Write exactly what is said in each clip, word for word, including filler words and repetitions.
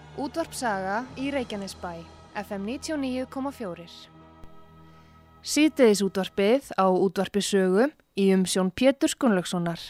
Útvarp Saga í Reykjanesbæ, F M níutíu og níu komma fjögur. Síðdegis útvarpið á Útvarpi Sögu í umsjón Péturs Gunnlaugssonar.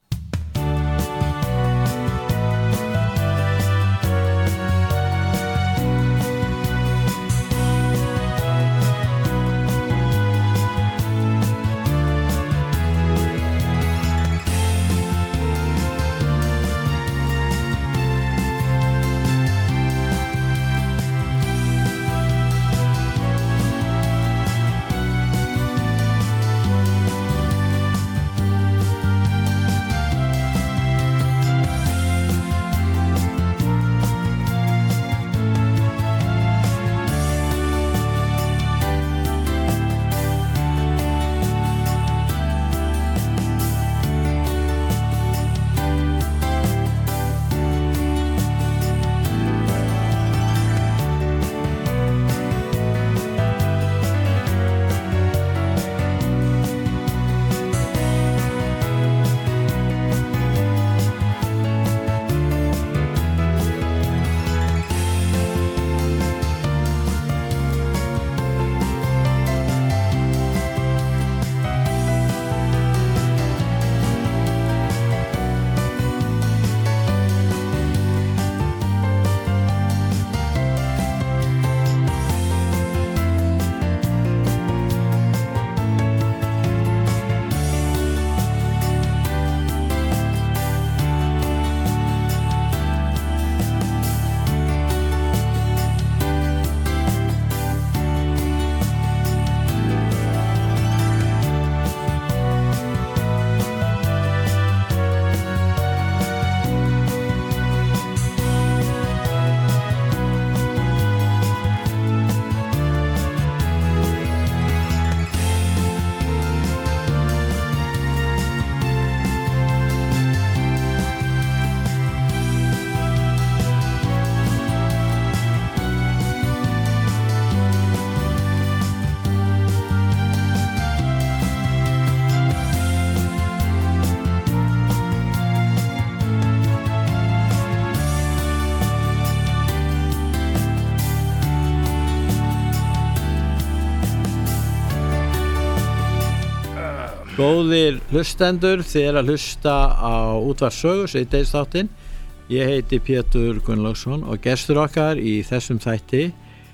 Góðir hlustendur, þið er að hlusta á Útvarp Sögu, síðdegisþáttinn. Ég heiti Pétur Gunnlaugsson og gestur okkar í þessum þætti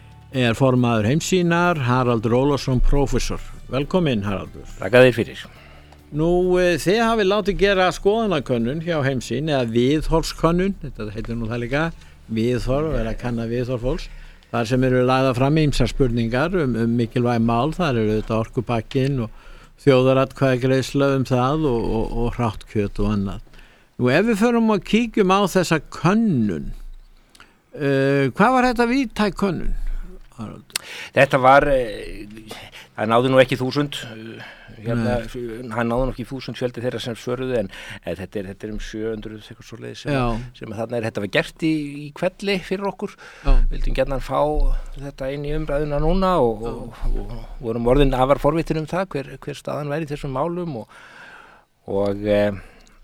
er formaður Heimssýnar, Haraldur Ólafsson, prófessor. Velkomin, Haraldur. Þakka þér fyrir. Nú, þið hafið látið gera skoðanakönnun hjá Heimssýn, eða viðhorfskönnun, þetta heitir nú það líka, viðhorf, er að kanna viðhorf fólks. Þar sem eru lagðar fram ýmsar spurningar um, um mikilvæg mál, þar eru þetta orkupakkinn og þjóðaratkvæðagreiðsla um það og, og, og hrátt kjöt og annað. Nú ef við förum og kíkjum á þessa könnun, uh, hvað var þetta víðtæk könnun? Þetta var, uh, það náði nú ekki þúsund, uh, hérna, hann náði nú ekki þúsund fjöldi þeirra sem svöruðu en uh, þetta, er, þetta er um sjö hundruð eitthvað svoleiðis sem, sem þarna er, þetta var gert í, í kvelli fyrir okkur. Já. Vildum gjarnan fá þetta inn í umræðuna núna og, og, og, og vorum orðin afar forvitin um það hver, hver staðan væri í þessum málum og, og uh,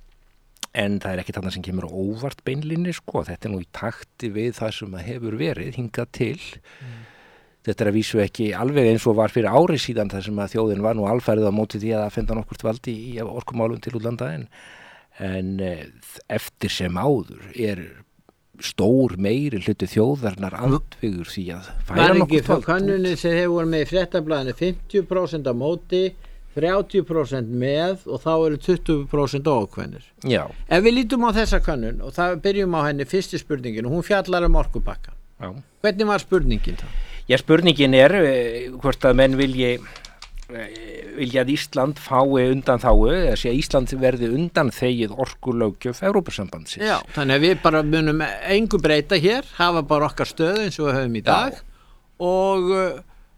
en það er ekki þarna sem kemur óvart beinlinni sko, þetta er nú í takti við það sem hefur verið hingað til. Mm. Þetta er að vísu ekki alveg eins og var fyrir ári síðan þar sem að þjóðin var nú alfærið á móti því að það fenda nokkurt valdi í orkumálum til útlanda en, en eftir sem áður er stór meiri hluti þjóðarnar andvígur því að færa nokkurt vald. Kannunin sem hefur voru með í fréttablaðinu fimmtíu prósent á móti, þrjátíu prósent með og þá eru tuttugu prósent ókvennir. Já. Ef við lítum á þessa kannun og það byrjum á henni fyrstu spurningin og hún fjallar um orkupakka. Já. Hvernig var spurningin þá? Já, spurningin er hvort að menn vilji, vilja að Ísland fái undanþágu, eða sé að Ísland verði undanþegið orkulöggjöf Evrópusambandsins. Já, þannig að við bara munum engu breyta hér, hafa bara okkar stöðu eins og við höfum í dag. Já. Og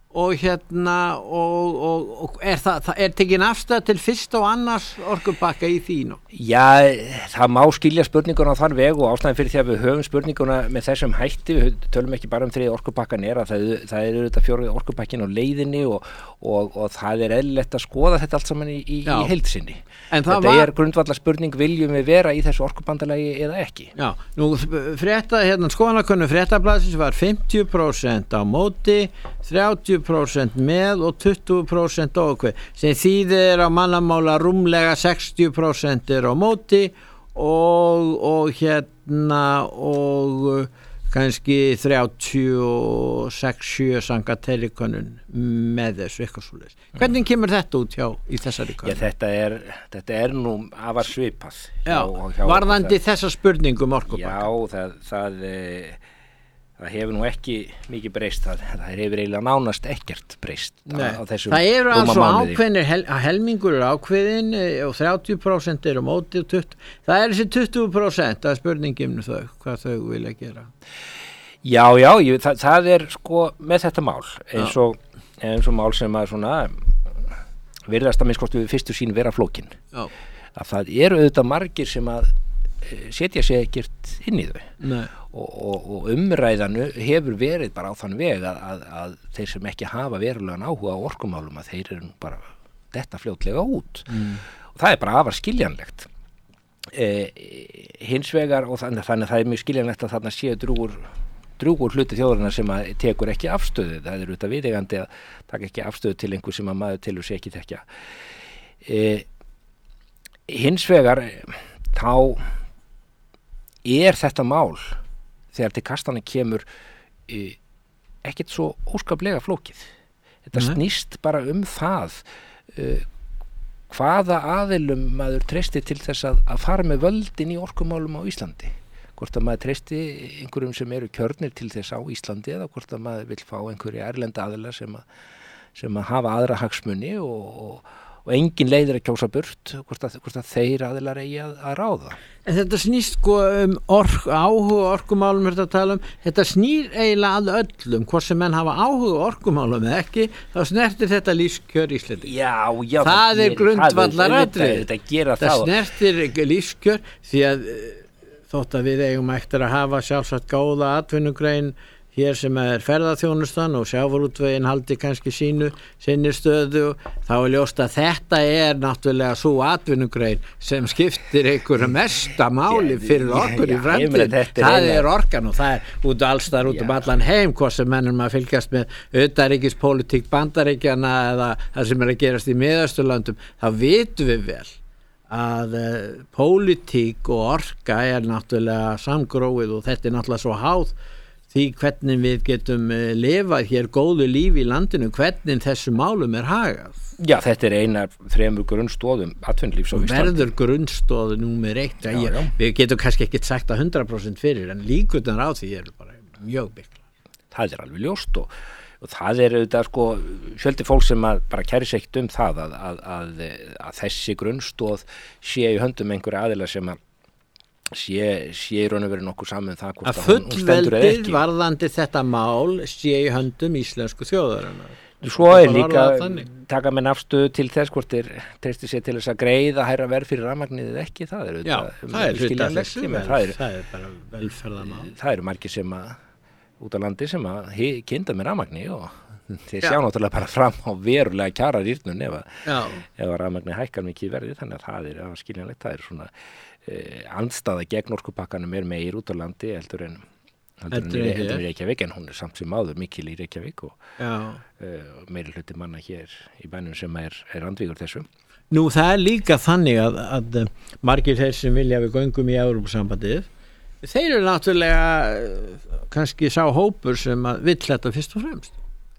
og hérna og, og, og er það, það er tekin afstæð til fyrst og annars orkupakka í því nú? Já, það má skilja spurninguna á þann veg og ástæðan fyrir því að við höfum spurninguna með þessum hætti, við tölum ekki bara um þriðja orkupakkan er að það, það er auðvitað fjórði orkupakkin á leiðinni og, og, og það er eðlilegt að skoða þetta allt saman í, í, í heild sinni. Þetta var... er grundvallar spurning, viljum við vera í þessu orkubandalagi eða ekki? Já, nú frétta, hérna skoðanakönnun Fréttablaðsins var fimmtíu prósent á móti, þrjátíu prósent með og tuttugu prósent ókveð, sem þýðir á mannamála rúmlega sextíu prósent er á móti og, og hérna og kannski þrjátíu og sex sjö sanga telekonun með þessu eitthvað svoleiðis. Hvernig kemur þetta út hjá í þessari konun? Já, þetta er, þetta er nú afar svipað. Já, hjá, varðandi þessa spurningum orkupakka. Já, það, það, það hefur nú ekki mikið breyst, það, það hefur eiginlega nánast ekkert breyst á, á þessum það eru alveg ákveðnir, hel, helmingur er ákveðin og þrjátíu prósent eru móti og tuttugu, það er þessi tuttugu prósent að spurningum þau, hvað þau vilja gera. Já, já, ég, það, það er sko með þetta mál eins og, eins og mál sem að svona virðast að minnst við fyrstu sín vera flókin. Já. Að það eru auðvitað margir sem að setja sig ekkert inn í þau. Nei. Og, og, og umræðanu hefur verið bara á þann veg að, að, að þeir sem ekki hafa verulegan áhuga á orkumálum að þeir eru bara detta fljótlega út. Mm. Og það er bara afar skiljanlegt. Eh, hins vegar og þannig, þannig að það er mjög skiljanlegt að þarna séu drúgur drúgur hluti þjóðarinnar sem að tekur ekki afstöðu. Það er auðvitað viðeigandi að taka ekki afstöðu til einhver sem að maður telur sig ekki þekkja. Eh, hins vegar þá er þetta mál þegar til kastana kemur eh, ekkert svo óskaplega flókið. Þetta Nei. snýst bara um það eh, hvaða aðilum maður treysti til þess að, að fara með völdin í orkumálum á Íslandi. Hvort að maður treysti einhverjum sem eru kjörnir til þess á Íslandi eða hvort að maður vil fá einhverja erlenda aðila sem að, sem að hafa aðra hagsmuni og, og, og engin leiðir að kjósa burt, hvort að, hvort að þeir aðilar eigi að, að ráða. En þetta snýst sko um ork, áhuga orkumálum er þetta að tala um, þetta snýr eiginlega að öllum, hvort sem menn hafa áhuga orkumálum eða ekki, þá snertir þetta lífskjör Íslandi. Já, já. Það, það er grundvallaratriði. Þetta gera það. Það snertir lífskjör því að þótt að við eigum eftir að hafa sjálfsagt góða atvinnugrein hér sem er ferðaþjónustan og sjávarútveginn haldi kannski sínu sinni stöðu, þá er ljóst að þetta er náttúrulega svo atvinnugrein sem skiptir einhverju mesta máli fyrir okkur í framtíð. Það er orkan og það er út allstar út um allan heim hvað sem mennum að fylgjast með utanríkispólitík Bandaríkjanna eða það sem er að gerast í Miðausturlöndum, þá vitum við vel að uh, pólitík og orka er náttúrulega samgróið og þetta er náttúrulega svo háð því hvernig við getum uh, lifað hér góðu lífi í landinu, hvernig þessu málum er hagað. Já, þetta er eina þremur grunnstóðum atvinnulífs á Íslandi. Verður grunnstóðu númer eitt. Já, já. Við getum kannski ekki sagt að hundrað prósent fyrir, en líkurnar á því eru bara mjög miklar. Það er alveg ljóst og Og það er auðvitað sko fjöldi fólk sem að bara kæri sig ekkert um það að, að, að, að þessi grunnstóð sé í höndum einhverja aðila sem að sé, sé í raun og veru nokkuð saman um það hvort að hún stendur eða ekki. Að fullveldið varðandi þetta mál sé í höndum íslensku þjóðarinnar. Svo er líka taka menn afstöðu til þess hvort þeir treysti sér til þess að greiða hærra verð fyrir rafmagnið eða ekki. Það er auðvitað. Já, það er hluta þessu, það er, það er bara velferðamál. Það eru margir sem að út á landi sem að kynda með rafmagni og þeir sjá náttúrulega bara fram á verulega kjara rýrnun ef að, að rafmagni hækkar mikið í verði, þannig að það er skiljanlegt, það er svona eh, andstaða gegn orkupakkanum er meir út á landi heldur en heldur en í Reykjavík, en hún er samt sem áður mikil í Reykjavík og eh, meiri hluti manna hér í bænum sem er, er andvígur þessu. Nú það er líka þannig að, að margir þeir sem vilja við göngum í Evrópusambandið, þeir eru náttúrulega kannski sá hópur sem að vill þetta fyrst og fremst.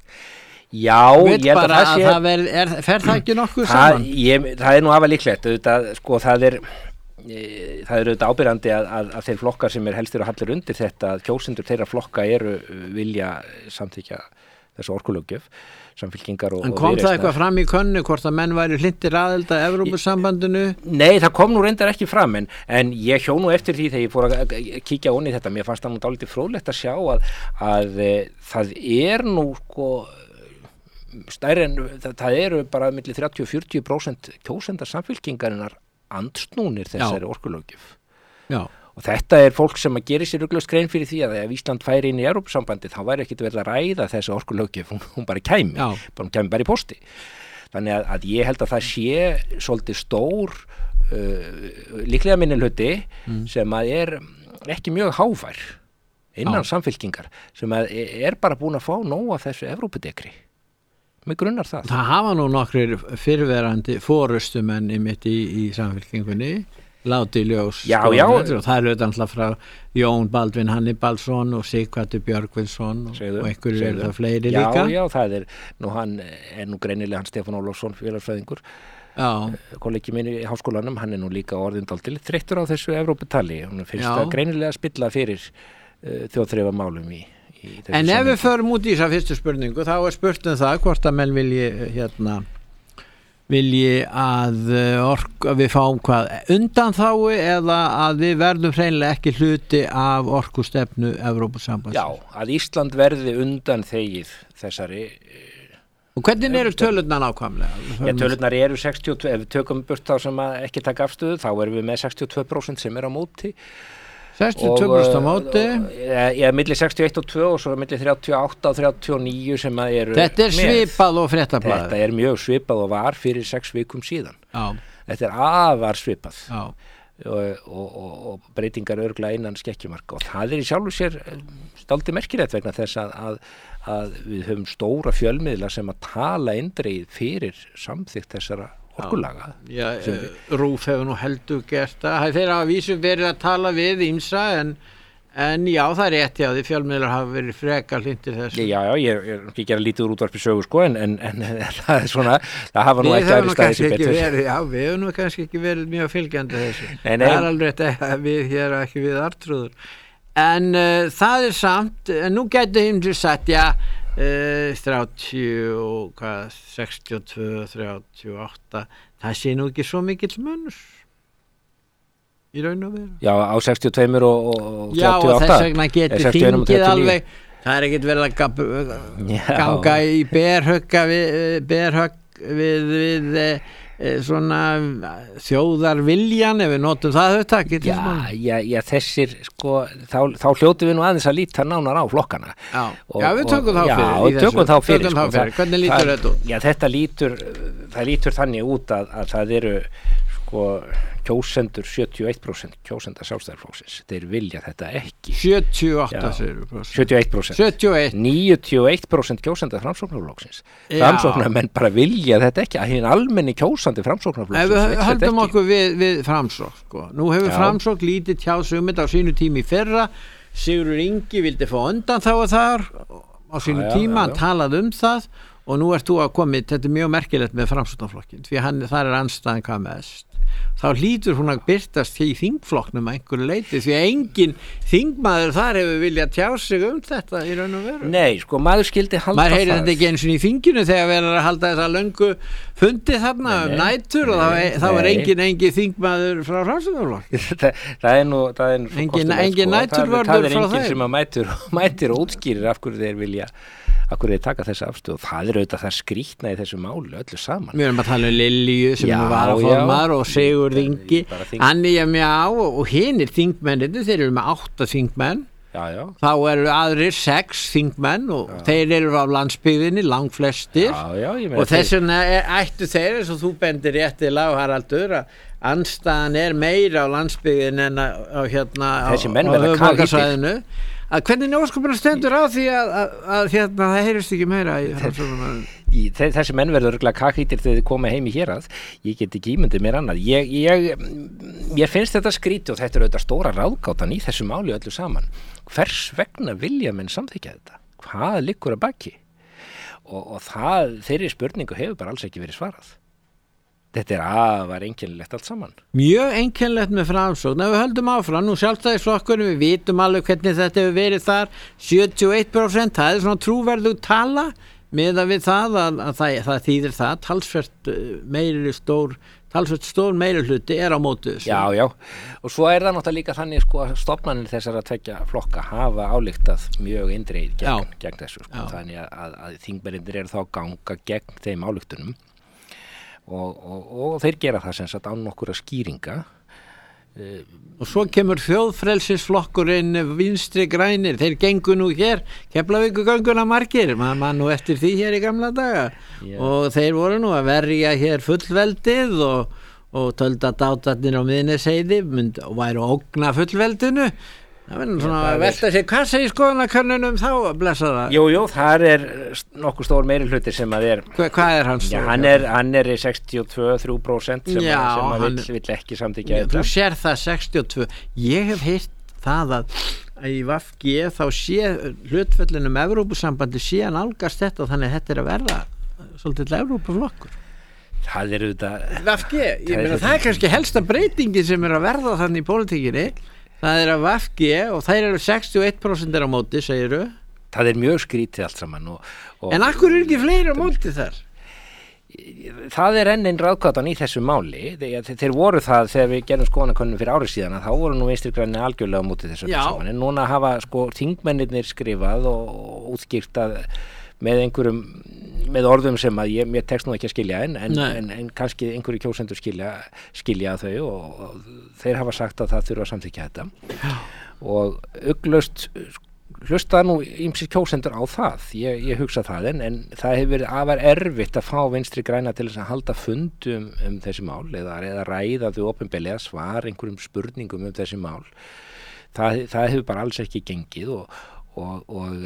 Já, ég held að það sé... Það ver, er, fer það ekki nokkuð saman? Ég, það er nú afar líklegt, auðvitað, sko, það er, e, það er auðvitað ábyrjandi að, að, að þeir flokkar sem er helstir og hallir undir þetta, að kjósendur þeirra flokka eru vilja samþykja þessu orkulöggjöf, samfylkingar og... En kom og það eitthvað fram í könnu hvort að menn væri hlindir aðild að Evrópusambandinu? Nei, það kom nú reyndar ekki fram en, en ég hjó nú eftir því þegar ég fór að kíkja onni þetta, mér fannst það nú dálítið fróðlegt að sjá að, að e, það er nú sko stærri en það, það eru bara milli þrjátíu og fjörutíu prósent kjósenda samfylkingarinnar andsnúnir þessari orkulöggjöf. Já. Og þetta er fólk sem að gera sér uglust grein fyrir því að ef Ísland færi inn í Evrópusambandi þá væri ekkit verið að ræða þessi orkulöggjöf, hún, hún bara kæmi, Já. bara hún kæmi bara í posti. Þannig að, að ég held að það sé svolítið stór uh, líklega minnihluti mm. sem að er ekki mjög hávær innan Já. Samfylkingar sem að er bara búin að fá nóg af þessu Evrópudekri. Mig grunnar það. Það hafa nú nokkrir fyrrverandi forustumenn mitt í, í Samfylkingunni láti ljós já, sko, já. og það er auðvitað alltaf frá Jón Baldvin Hannibalsson og Sighvatur Björgvinsson og, og einhverju er það fleiri já, líka. Já, já, það er nú hann er nú greinilega hann Stefán Ólafsson félagsfræðingur, kollegi minn í háskólanum, hann er nú líka orðindaldil þreyttur á þessu Evróputali, hann finnst já. Það greinilega spilla fyrir uh, þjóðþrifamálum í, í þessu En ef samhengi. við förum út í þessa fyrstu spurningu þá er spurt um það hvort að menn vilji hérna vilji að, ork, að við fáum hvað undanþágu eða að við verðum hreinlega ekki hluti af orkustefnu Evrópusambandsins. Já, að Ísland verði undan þegið þessari. Og hvernig eru tölurnar nákvæmlega? Já, tölurnar eru sextíu og tvö, ef við tökum burt þá sem að ekki taka afstöðu, þá erum við með sextíu og tvö prósent sem er á móti. sextíu og tvö prósent á móti? Já, milli sextíu og eitt og tvö og svo milli þrjátíu og átta og þrjátíu og níu sem að eru Þetta er svipað og Fréttablaðið. Þetta er mjög svipað og var fyrir sex vikum síðan. Já. Þetta er afar svipað. Já. Og, og, og, og breytingar örgla innan skekkjumarka og það er í sjálfu sér stáldi merkilegt vegna þess að, að, að við höfum stóra fjölmiðla sem að tala eindreið fyrir samþykkt þessara orkulaga. Já, já Rúf hefur nú heldur gert það. Þeir hafa vísum verið að tala við ýmsa en, en já, það er rétt, já, því fjölmiðlar hafa verið frekar hlindir þessu. Já, já, ég er ekki gera lítið úr útvarpi sögu sko, en, en, en það er svona, það hafa nú ekki aðri staðið sér betur. Verið, já, við hefum nú kannski ekki verið mjög fylgjandi þessu. Nei, nei. Það er alveg þetta við hér ekki við Artrúður. En uh, það er samt, nú getur hinn til sagt, já, Uh, þrjátíu og hvað, sextíu og tvö, þrjátíu og átta það sé nú ekki svo mikill munur í raun og veru. Já, á sextíu og tvö og, og já, þrjátíu og átta. Já, og þess vegna getur þingið alveg, það er ekkit verið að ganga í berhögga við, berhögg við, við svona þjóðarviljan ef við notum það hugtak. Já, já, já, þessir sko, þá, þá hljótum við nú aðeins að líta nánar á flokkana. Já, og, já við tökum þá fyrir. Já, við tökum þá fyrir. Tökum þá fyrir. Hvernig lítur það, þetta út? Já, þetta lítur, það lítur þannig út að, að það eru sko kjósendur sjötíu og eitt prósent kjósenda Sjálfstæðisflokksins. Þeir vilja þetta ekki. sjötíu og átta prósent. sjötíu og eitt prósent. sjötíu og eitt. níutíu og eitt prósent kjósenda Framsóknarflokksins. Framsóknarmenn bara vilja þetta ekki. Að hinn almenni kjósandi Framsóknarflokksins vill þetta ekki. Ef við höldum okkur við, við Framsókn, sko. Nú hefur Framsókn lítið tjáð sig um þetta á sínu tími í fyrra. Sigurður Ingi vildi fá undanþágu þar á sínu já, tíma, já, já. Hann talaði um það og nú ert þú að komið, þetta er mjög merkilegt með Framsóknarflokkinn, því hann, þar er andstæðan hvað mest. Þá hlýtur hún að byrtast í þingflokknum að einhverju leiti því að engin þingmaður þar hefur viljað tjá sig um þetta í raun og veru. Nei, sko, maður skildi halda maður heyrir þetta ekki eins og í þinginu þegar verður að halda þessa löngu fundi þarna nei, um nætur nei, og þá, þá er engin engin þingmaður frá Framsóknarflokki. það, það er nú það er nú engin, engin næturvörður frá þeim. Það er engin sem að mætur, mætir og útskýrir af hverju þeir vilja af hverju þeir taka þessa afstöðu og það er auðvitað það skrýtna í þessu máli öllu saman. Við erum að tala um Lilju sem er varaformaður og Sigurð Ingi Annía Mjá og hinir þingmennir, þeir eru með átta þingmenn. Já, já. Þá eru aðrir sex þingmenn og já. Þeir eru á landsbyggðinni langflestir já, já, og þess vegna ættu þeir eins og þú bendir réttilega á Haraldur að andstaðan er meira á landsbyggðinni en á, á hérna á, á höfuðborgarsvæðinu. Að hvernig njóskupinu stendur á því að, að, að hérna það heyrist ekki meira í í, þessi menn verður örgulega kakhýtir þegar þið koma heim í hérað. Ég get ekki ímyndið mér annað. Ég, ég, ég finnst þetta skrítið og þetta er auðvitað stóra ráðgátan í þessu máli öllu saman. Hvers vegna vilja menn samþykkja þetta? Hvað liggur að baki? Og, og það, þeirri spurningu hefur bara alls ekki verið svarað. Þetta er afar einkennilegt allt saman. Mjög einkennilegt með Framsókn. Ef við höldum áfram, nú Sjálfstæðisflokkurinn, við vitum alveg hvernig þetta hefur verið þar, sjötíu og eitt prósent, það er svona trúverðug tala, miðað við það að, að það, það þýðir það, talsvert meiri stór talsveit stór meiri hluti er á móti þessu. Já, já, og svo er það náttúrulega líka þannig sko að stofnanir þessara tveggja flokka hafa álíktað mjög indreið gegn, gegn þessu sko, þannig að, að, að þingmennirnir eru þá að ganga gegn þeim álíktunum og, og, og þeir gera það sem sagt án nokkura skýringa. Og svo kemur þjóðfrelsisflokkurinn Vinstri grænir, þeir gengu nú hér Keflavíkurgönguna margir, maður man nú eftir því hér í gamla daga yeah. og þeir voru nú að verja hér fullveldið og, og tölda dátarnir á Miðnesheiði og væru að ógna fullveldinu. Það verður svona að velta sér, hvað segir skoðanakönnunum þá að blessa það? Jú, jú, þar er nokkuð stór meiri hluti sem að er... Hva, hvað er hans? Já, hann er, hann er sextíu og tvö til þrjú prósent sem, Já, að, sem að hann, vill, vill ekki samþykkja þetta. Þú sér það sextíu og tvö. Ég hef heyrt það að, að í V G þá sé hlutföllin um Evrópusambandi sé að nálgast þetta og þannig að þetta er að verða svolítið Evrópuflokkur. Það er auðvitað... V G, ég meina það er kannski helsta breytingi sem er að verða þannig í pólitíkinni. Það er að V G og þær eru sextíu og eitt prósent á móti, segiru. Það er mjög skrítið allt saman. Og, og en akkur er ekki fleiri á móti þar? Það er enn einn ráðgátan í þessu máli. Þeir, þeir voru það þegar við gerum skoðanakönnun fyrir árið síðan að þá voru nú Vinstri grænir algjörlega á móti þessu saman. En núna hafa sko þingmennirnir skrifað og útskýrt að með einhverjum með orðum sem að ég, mér tekst nú ekki að skilja en, en, en, en kannski einhverju kjósendur skilja, skilja þau og, og þeir hafa sagt að það þurfa að samþykkja þetta Já. Og ugglaust hlusta nú ýmsir kjósendur á það ég, ég hugsa það en, en það hefur verið afar erfitt að fá Vinstri græna til þess að halda fundum um þessi mál eða, eða ræða þau opinberlega svar einhverjum spurningum um þessi mál það, það hefur bara alls ekki gengið og, og, og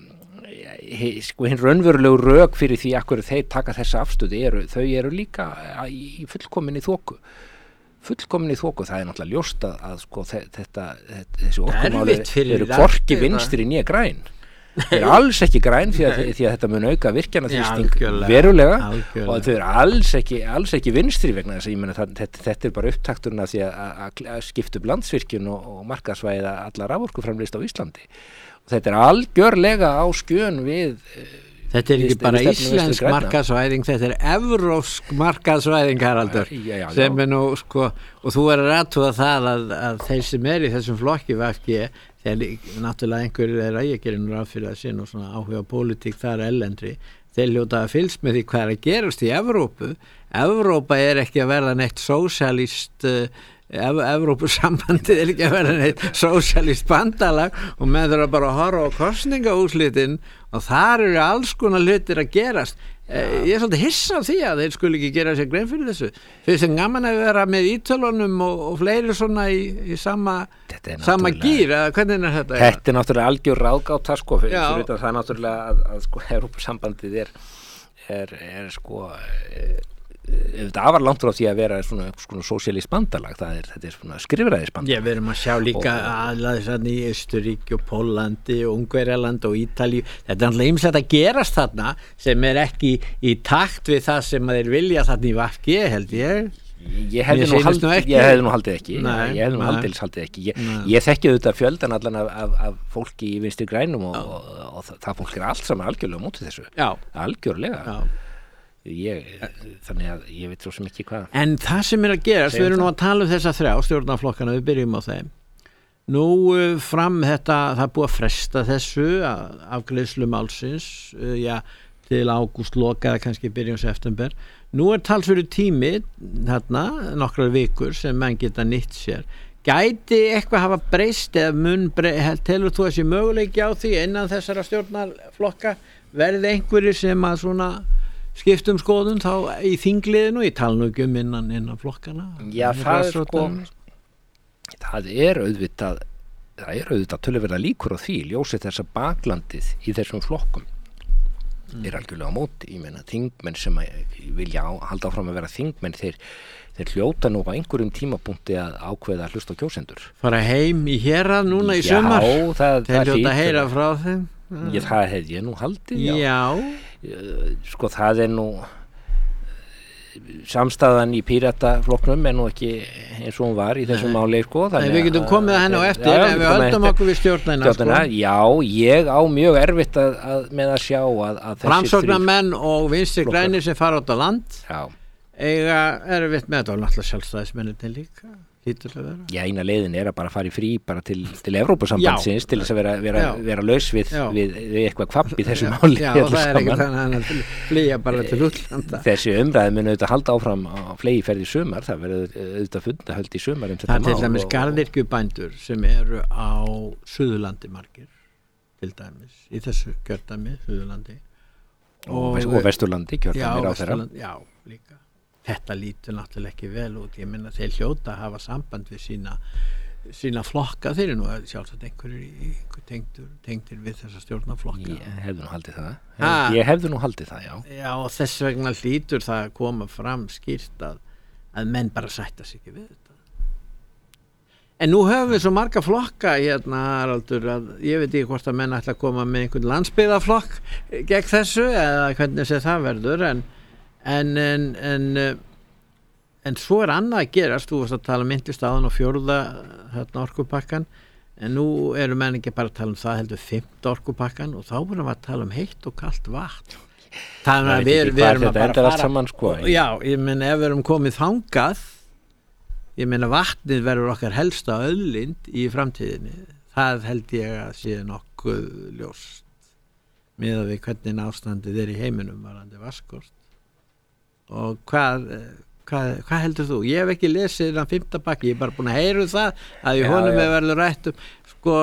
He, sko hinn raunverulegu rök fyrir því akkur þeir taka þessa afstöðu eru, þau eru líka í fullkominni þoku fullkominni þoku, það er náttúrulega ljóst að, að sko þetta, þetta þessi orkumáli eru hvorki vinstri né græn þau eru alls ekki græn því að, því að þetta mun auka virkjanaþrýsting verulega algjörlega. Og þau eru alls ekki, alls ekki vinstri vegna þess að ég meina það, þetta, þetta er bara upptakturinn að því að, að skipta upp landsvirkjun og, og markaðsvæða alla raforkuframleiðslu á Íslandi þetta er algjörlega á skjön við þetta er ekki bara íslensk markaðsvæðing þetta er evrópsk markaðsvæðing Haraldur já, já, já. sem er nú sko og þú er að athugað það að, að þeir sem er í þessum flokki V G þegar náttúrulega einhverju er að ég gerir nú ráð fyrir að sé nú svona áhuga pólitík þar ellendri þeir ljóta að fylgst með því hvað er að gerast í Evrópu Evrópa er ekki að verða neitt sósíalist Evrópusambandið er ekki að vera neitt sósíalist bandalag og menn þurfa bara að horfa á kosningaúrslitin og þar eru alls konar hlutir að gerast ja. Ég er svolítið hissa á því að þeir skuli ekki gera sér grein fyrir þessu finnst þeim gaman að vera með ítölunum og, og fleiri svona í, í sama sama gýr, eða hvernig er þetta? Þetta er náttúrulega algjör ráðgáta sko fyrir það er náttúrulega að, að sko Evrópusambandið er, er, er sko er, þetta afar langt frá því að vera svona, svona sósíalist bandalag, það er, þetta er svona skrifræðisbandalag. Já, við erum að sjá líka aðlaðis að í Austurríki og Póllandi og Ungverjalandi og Ítalíu, þetta er náttúrulega ýmislegt að gerast þarna sem er ekki í takt við það sem þeir vilja þarna í V G held ég. Ég hefði nú, hald, nú ég hefði nú haldið ekki, nei, ég hefði nú haldið haldið ekki, ég, ég þekki auðvitað fjöldan allan af, af, af fólki í Vinstri grænum og, og, og, og það fólk er allt saman algjörlega mótið þessu, Já. algjörlega. Já. Ég, þannig að ég veit svo sem ekki hvað en það sem er að gerast, við erum nú að tala um þessa þrjá stjórnarflokkana, við byrjum á þeim nú fram þetta það er búið að fresta þessu afgreiðslu málsins já, til ágúst loka eða kannski byrjum september, nú er talsverður tími þarna, nokkrar vikur sem menn geta nýtt sér gæti eitthvað hafa breyst eða mun breyst, telur þú þessi möguleiki á því innan þessara stjórnarflokka verði einhverjir sem að svona skiptum skoðun þá í þingliðinu ég tala nú ekki um innan, innan flokkana Já, það er sko það er auðvitað það er auðvitað töluverða líkur á því ljósið þessa baklandið í þessum flokkum mm. er algjörlega á móti ég meina þingmenn sem vilja á, halda áfram að vera þingmenn þeir, þeir hljóta nú á einhverjum tímapunkti að ákveða að hlusta á kjósendur fara heim í hérað núna í Já, sumar það, þeir það hljóta að heyra frá þeim Ég, það hef ég nú haldið já. Já. Sko það er nú samstæðan í Pírataflokknum er nú ekki eins og hún var í þessum máli sko, Nei, við getum komið að henni á eftir já, en við höldum okkur við stjórnina sko. Já, ég á mjög erfitt að, að, með að sjá að, að Framsóknarmenn og Vinstri grænir sem fara út á land já. eiga erfitt með þetta og náttúrulega sjálfstæðismennirnir líka lítur að vera. Já, eina leiðin er að bara fara í frí bara til, til Evrópusambandsins til þess að vera, vera, vera laus við, við, við eitthvað kvapp í þessu máli. Já, og það er ekki þannig að flýja bara til útlanda. Þessi umræði mun auðvitað halda áfram á flegiferð í sumar, það verður auðvitað fundahöld í sumar um þetta mál. Það er til dæmis garðyrkjubændur sem eru á Suðurlandi margir, til dæmis, í þessu kjördæmi, Suðurlandi. Og, og, og Vesturlandi, kjördæmi á þeirra. Já, líka. Þetta lítur náttúrulega ekki vel út. Ég minna þeir hljóta að hafa samband við sína, sína flokka. Þeir eru nú sjálfsagt einhverjir tengdur, tengdir við þessa stjórnarflokka. Ég hefði nú haldið það. Ég, ég hefði nú haldið það, já. Já, og þess vegna lítur það að koma fram skýrt að, að menn bara sætta sig ekki við þetta. En nú höfum við svo marga flokka hérna, Haraldur, að ég veit ekki hvort að menn ætla að koma með einhvern landsbyggðarflokk gegn þessu eða hvernig sé það verður, en En, en, en, en svo er annað að gerast, þú varst að tala myndist áðan og fjórða þarna orkupakkan, en nú eru menn ekki bara að tala um það heldur fimmta orkupakkan og þá vorum við að tala um heitt og kalt vatn. Það er að við, við erum að bara fara, saman, sko. Já, ég meina ef við erum komið þangað, ég meina vatnið verður okkar helsta auðlind í framtíðinni, það held ég að sé nokkuð ljóst, miðað við hvernig ástandið er í heiminum varandi vatnskort. Og hvað, hvað, hvað heldur þú? Ég hef ekki lesið þann fimmta pakki, ég er bara búin að heyra það að í honum er verður rætt um sko,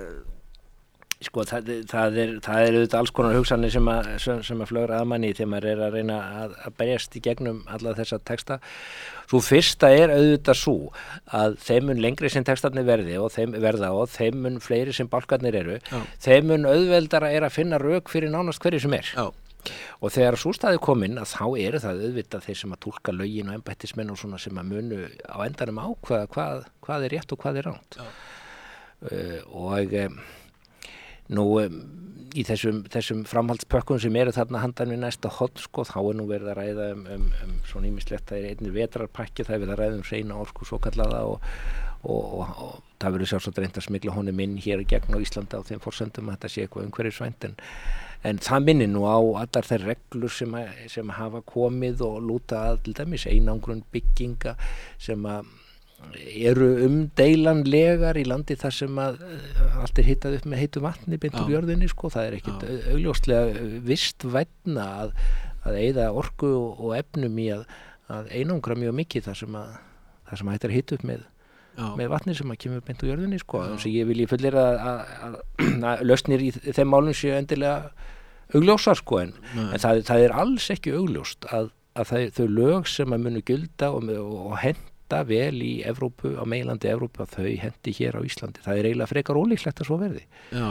sko það, það er það er auðvitað alls konar hugsanir sem að, sem, sem að flögra að manni þegar maður er að reyna að, að berjast í gegnum alla þessa texta. Svo fyrsta er auðvitað svo að þeim mun lengri sem textarnir verði og þeim verða og þeim mun fleiri sem bálkarnir eru, Já. Þeim mun auðveldara er að finna rök fyrir nánast hverju sem er. Já. Og þegar svo staði komin að þá eru það auðvitað þeir sem að túlka lögin og embættismenn og svona sem að munu á endanum ákvaða hvað, hvað er rétt og hvað er rangt. Uh, og um, nú um, í þessum, þessum framhaldspökkum sem eru þarna handan við næsta hot, sko, þá er nú verið að ræða um, um, um svona ýmislegt, það er einnig vetrarpakki, það er verið að ræða um hreina orku svo kallaða og, og, og, og það verður sjálfsagt reynt að smygla honum inn hér í gegn á Íslandi á þeim forsendum að þetta sé eitthvað umhverfisvænt, en En það minnir nú á allar þær reglur sem, að, sem hafa komið og lúta að til dæmis einangrun bygginga sem að eru umdeilanlegar í landi þar sem að allt er hitað upp með heitu vatni beint úr jörðinni, sko. Það er ekkit augljóslega vistvænna að, að eyða orku og, og efnum í að, að einangra mjög mikið þar sem að, þar sem að þetta er hit upp með Já. Með vatni sem að kemur beint úr jörðinni, sko. Þannig að ég vil ég fullir að, að, að lausnir í þeim málum séu endilega augljósar, sko, en, en það, það er alls ekki augljóst að, að það, þau lög sem að munu gilda og, og henda vel í Evrópu, á meginlandi Evrópu, að þau hendi hér á Íslandi. Það er eiginlega frekar ólíklegt að svo verði. Já.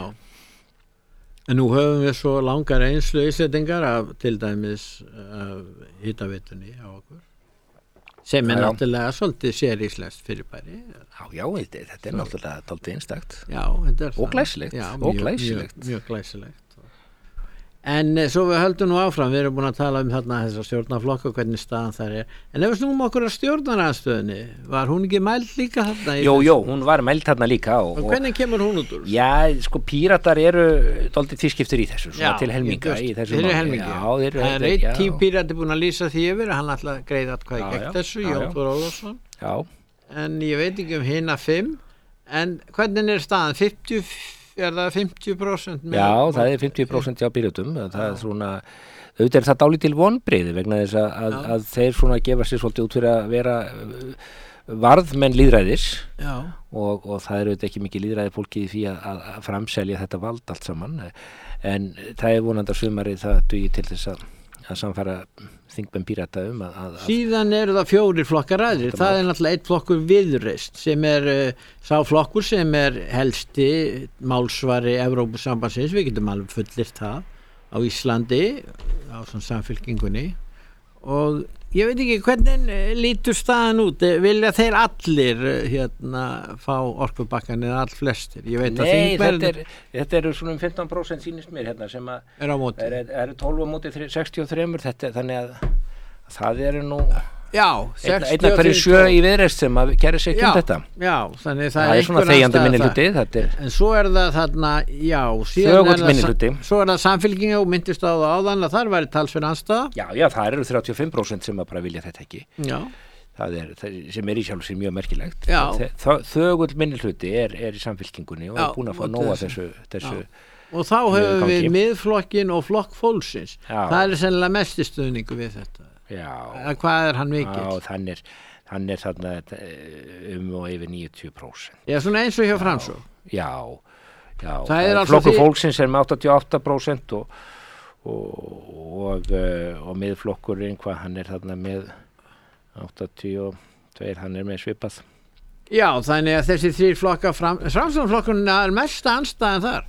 En nú höfum við svo langar reynslu Íslendingar af til dæmis af hitaveitunni á okkur. Sem er já, náttúrulega svolítið séríslenskt fyrirbæri. Já, já, þetta er náttúrulega dálítið einstakt. Já, þetta er og glæsilegt. Já, og mjög, glæsilegt. Mjög, mjög glæsilegt. En svo við höldum nú áfram, við erum búin að tala um þarna þessar stjórnarflokk og hvernig staðan þar er. En ef við snúum okkur að stjórnaraðstöðinni, var hún ekki mæld líka þarna? Jú, jú, hún var mæld þarna líka. Og, og hvernig kemur hún út úr? Já, sko, Píratar eru dálítið tvískiptir í þessu, svona já, til helminga í þessu. Þeir eru helmingi. Já, þeir eru helmingi. Það er einn tím Pírati búin að lýsa því yfir, hann ætla að greiða hvað gegn þessu, Jón Þór Ólafsson. Já. En ég veit ekki um hina fimm, en hvernig er staðan? fimmtíu Er það fimmtíu prósent? Já, það er fimmtíu prósent hjá Pírötum. Það er svona, auðvitað er það dálítil vonbrigði vegna þess að, að, að þeir svona gefa sér svolítið út fyrir að vera varðmenn lýðræðis og, og það er auðvitað ekki mikið lýðræði fólki í því að, að framselja þetta vald allt saman. En það er vonandi að sumarið það dugi til þess að, að samfara þingmenn Pírata um að, að síðan eru það fjórir flokkar aðrir, það er náttúrulega einn flokkur Viðreisn sem er uh, sá flokkur sem er helsti málsvari Evrópusambandsins, við getum alveg fullirt það á Íslandi á svona samfylkingunni og ég veit ekki hvernig lítur staðan út, vilja þeir allir hérna fá orkubakkan eða all flestir, ég veit Nei, að þingmenn þetta, er, þetta eru svona um fimmtán prósent sýnist mér hérna sem að er á móti er, er tólf á móti sextíu og þrjú þetta, þannig að það eru nú Já, einna hverju sjö í Viðreisn sem að gera sig ekki um þetta. Já, þannig það, það er svona þegjandi minnihluti. En svo er það þarna, já, þögull minnihluti. Svo er það Samfylking og myndist á það áðan að þar væri talsverð andstaða. Já, já, það eru þrjátíu og fimm prósent sem að bara vilja þetta ekki. Já. Það er, það sem er í sjálf sér mjög merkilegt. Já. Þögull minnihluti er, er í Samfylkingunni og já, er búin að fá nóga þessu, þessu og þá höfum við miðflokkin og flokk fólksins. Já. Það er sennilega mesti stuðningu við þetta. Já. Hvað er hann mikill? Já, þann er, hann er þarna um og yfir níutíu prósent. Já, svona eins og hjá Framsókn. Já, já. Það er flokkur því... fólksins er með áttatíu og átta prósent og, og, og, og miðflokkurinn, hvað hann er þarna með áttatíu og tvö, hann er með svipað. Já, þannig að þessi þrír flokka fram, Framsóknarflokkurinn er mesta andstæðan þar.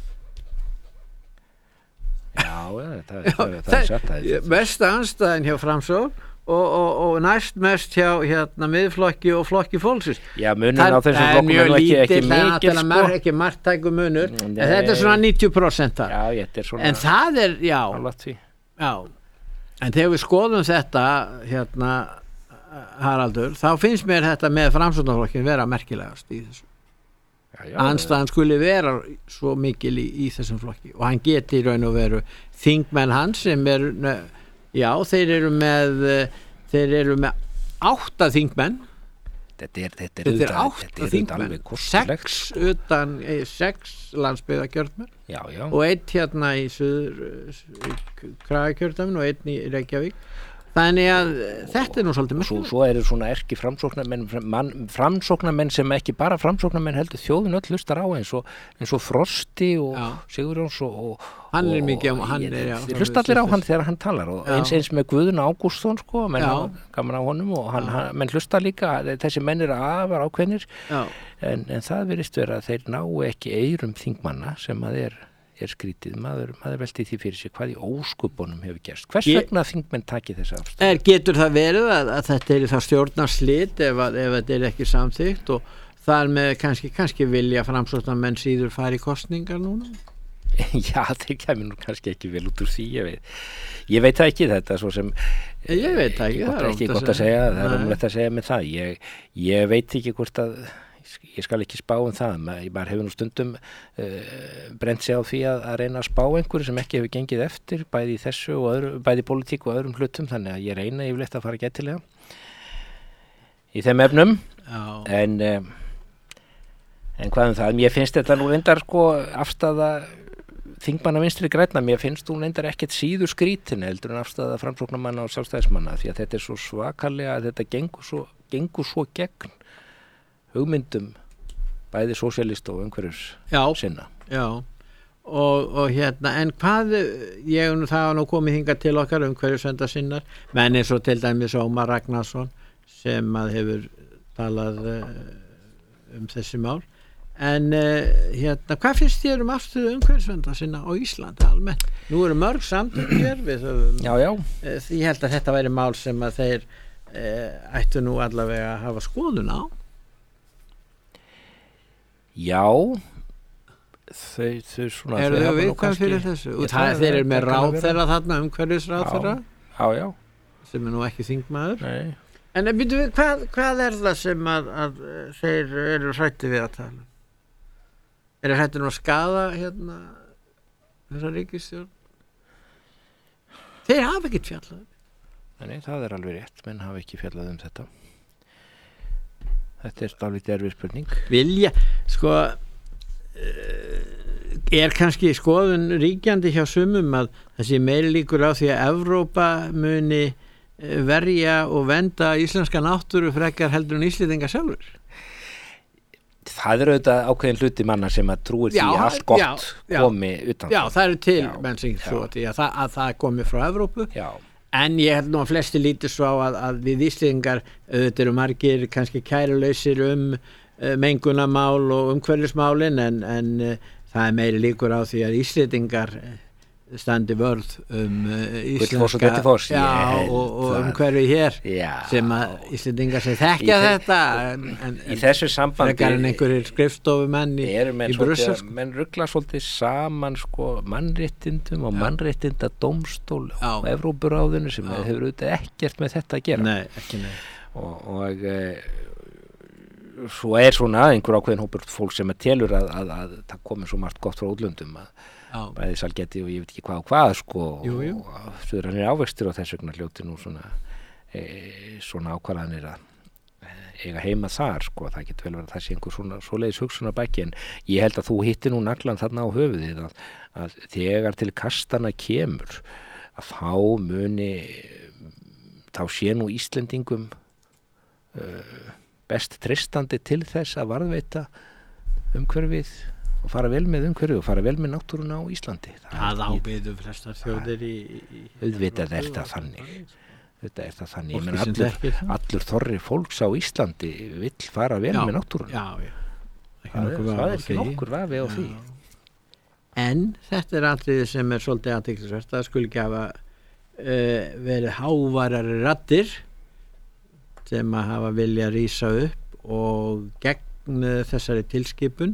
Já, ja, það, já, það, það er satt að mesta andstæðin hjá Framsókn og, og, og næst mest hjá hérna miðflokki og flokki fólksins. Já, munin á þessum flokkum er nú ekki, ekki mikil sko. Það er ekki marktæku munur, Nei. En þetta er svona níutíu prósent þar. Já, þetta er svona. En það er, já, já, en þegar við skoðum þetta, hérna, Haraldur, þá finnst mér þetta með Framsóknarflokkin vera merkilegast í þessu. Andstæðan skuli vera svo mikil í, í þessum flokki og hann geti í raun og veru þingmenn hans sem er, já, þeir eru með þeir eru með átta þingmenn. Þetta er, þetta er, þetta er átta þingmenn, sex utan, sex landsbyggðarkjördæmi já, já. Og einn hérna í Suður Kragakjördæmi og einn í Reykjavík. Þannig að þetta er nú svolítið svo, svo eru svona erki framsóknarmenn man, framsóknarmenn sem ekki bara framsóknarmenn heldur þjóðin öll hlustar á eins og, eins og Frosti og Sigurjóns og, og hann er mikið hann er, já, hlusta allir á hann þegar hann talar og eins, eins með Guðun Ágústsson sko, menn gaman á honum og hann, hann, menn hlusta líka, þessi menn eru afar ákveðnir en, en það virðist vera að þeir ná ekki eyrum þingmanna sem að er er skrítið, maður, maður velti því fyrir sig hvað í óskupunum hefur gerst. Hvers vegna ég, þingmenn taki þessa afstöðu? Er, getur það verið að, að þetta er það stjórnarslit ef, að, ef þetta er ekki samþykkt og þar með kannski, kannski vilja Framsóknarmenn síður fara í kostningar núna? Já, þeir kemur nú kannski ekki vel út úr því, ég veit. Ég veit það ekki þetta, svo sem ég veit það ekki, það er ekki gott að segja, það er umlegt að segja með það. Ég, ég veit ekki hvort að ég skal ekki spá um það, maður hefur nú stundum uh, brent sig á því að, að reyna að spá einhverju sem ekki hefur gengið eftir bæði í þessu og öðru, bæði í pólitík og öðrum hlutum, þannig að ég reyna yfirleitt að fara gætilega í þeim efnum en, um, en hvað um það, mér finnst þetta nú reyndar sko afstaða þingmanna vinstri grænna, mér finnst þú reyndar ekkert síður skrítin heldur en afstaða framsóknarmanna og sjálfstæðismanna því að þetta er svo svakalega að þetta gengur svo, gengur svo gegn hugmyndum bæði sósíalista og umhverjus sinna. Já, og, og hérna, en hvað, ég það var nú komið hingað til okkar umhverjusvenda sinnar, menn eins og til dæmis Ómar Ragnarsson sem að hefur talað uh, um þessi mál, en uh, hérna, hvað finnst þér um afstöðu umhverjusvenda sinna á Íslandi almennt? Nú eru mörg samtök hér við höfum, já, já. Uh, ég held að þetta væri mál sem að þeir uh, ættu nú allavega að hafa skoðun á. Já þau, þau svona eru þau viðkvæm fyrir þessu og það, þeir eru með ráð þeirra þarna umhverfisráð þeirra já, já. sem er nú ekki þingmaður Nei. en byrju við, hvað, hvað er það sem að, að þeir eru hrætti við að tala eru hrætti nú að skaða hérna þessa ríkisstjórn þeir hafa ekkert fjallað Nei, það er alveg rétt, menn hafa ekki fjallað um þetta Þetta er dálítið erfið spurning. Vilja, sko, er kannski skoðun ríkjandi hjá sumum að þessi meiri líkur á því að Evrópa muni verja og venda íslenska náttúru frekar heldur en Íslendinga sjálfur? Það eru auðvitað ákveðin hluti manna sem að trúir því að allt gott já, já, komi utan. Já, það eru til menn sem svo að, að, að það komi frá Evrópu. Já. En ég held nú að flesti lítur svo á að, að við Íslendingar auðvitað eru margir kannski kærulausir um uh, mengunamál og umhverfismálin en, en uh, það er meiri líkur á því að Íslendingar uh, standi vörð um uh, Gullfoss og íslenska Dettifoss, já, ég og, og held umhverfi hér Já. sem að Íslendingar sem þekkja Í þe- þetta en, en, Í þessu sambandi frekar en einhverjir skrifstofumenn í, eru menn í Brussel svolítið, menn ruggla svolítið saman sko mannréttindum og mannréttinda dómstól Já. og Evrópuráðinu sem Já. hefur auðvitað ekkert með þetta að gera Nei, ekki nei og, og e, svo er svona einhver ákveðin hópur fólk sem að telur að, að, að það komi svo margt gott frá útlöndum að Já. bæði Salgetti og ég veit ekki hvað og hvað sko Jú, jú. og stuðranir ávextir og þess vegna hljóti nú svona e, svona ákvarðanir að e, eiga heima þar sko, það getur vel verið að það sé einhver svona svoleiðis hugsunar baki en ég held að þú hitti nú naglan þarna á höfuðið að, að þegar til kastana kemur að þá muni þá sé nú Íslendingum uh, best treystandi til þess að varðveita umhverfið og fara vel með umhverfið og fara vel með náttúruna á Íslandi. Það ábyðu flestar þjóðir í, í auðvitað er það þannig. Þetta er það þannig. Ég Fólki meina sem allur, þekkir það. allur þorri fólks á Íslandi vill fara vel Já, með náttúruna. Já, já. Ekki Það er, nokkur vafi það á er ekki því. nokkur vafi á Já. því. En þetta er atriði sem er svolítið athyglisvert, það skulle ekki hafa uh, verið hávarari raddir sem að hafa vilja rísa upp og gegn uh, þessari tilskipun,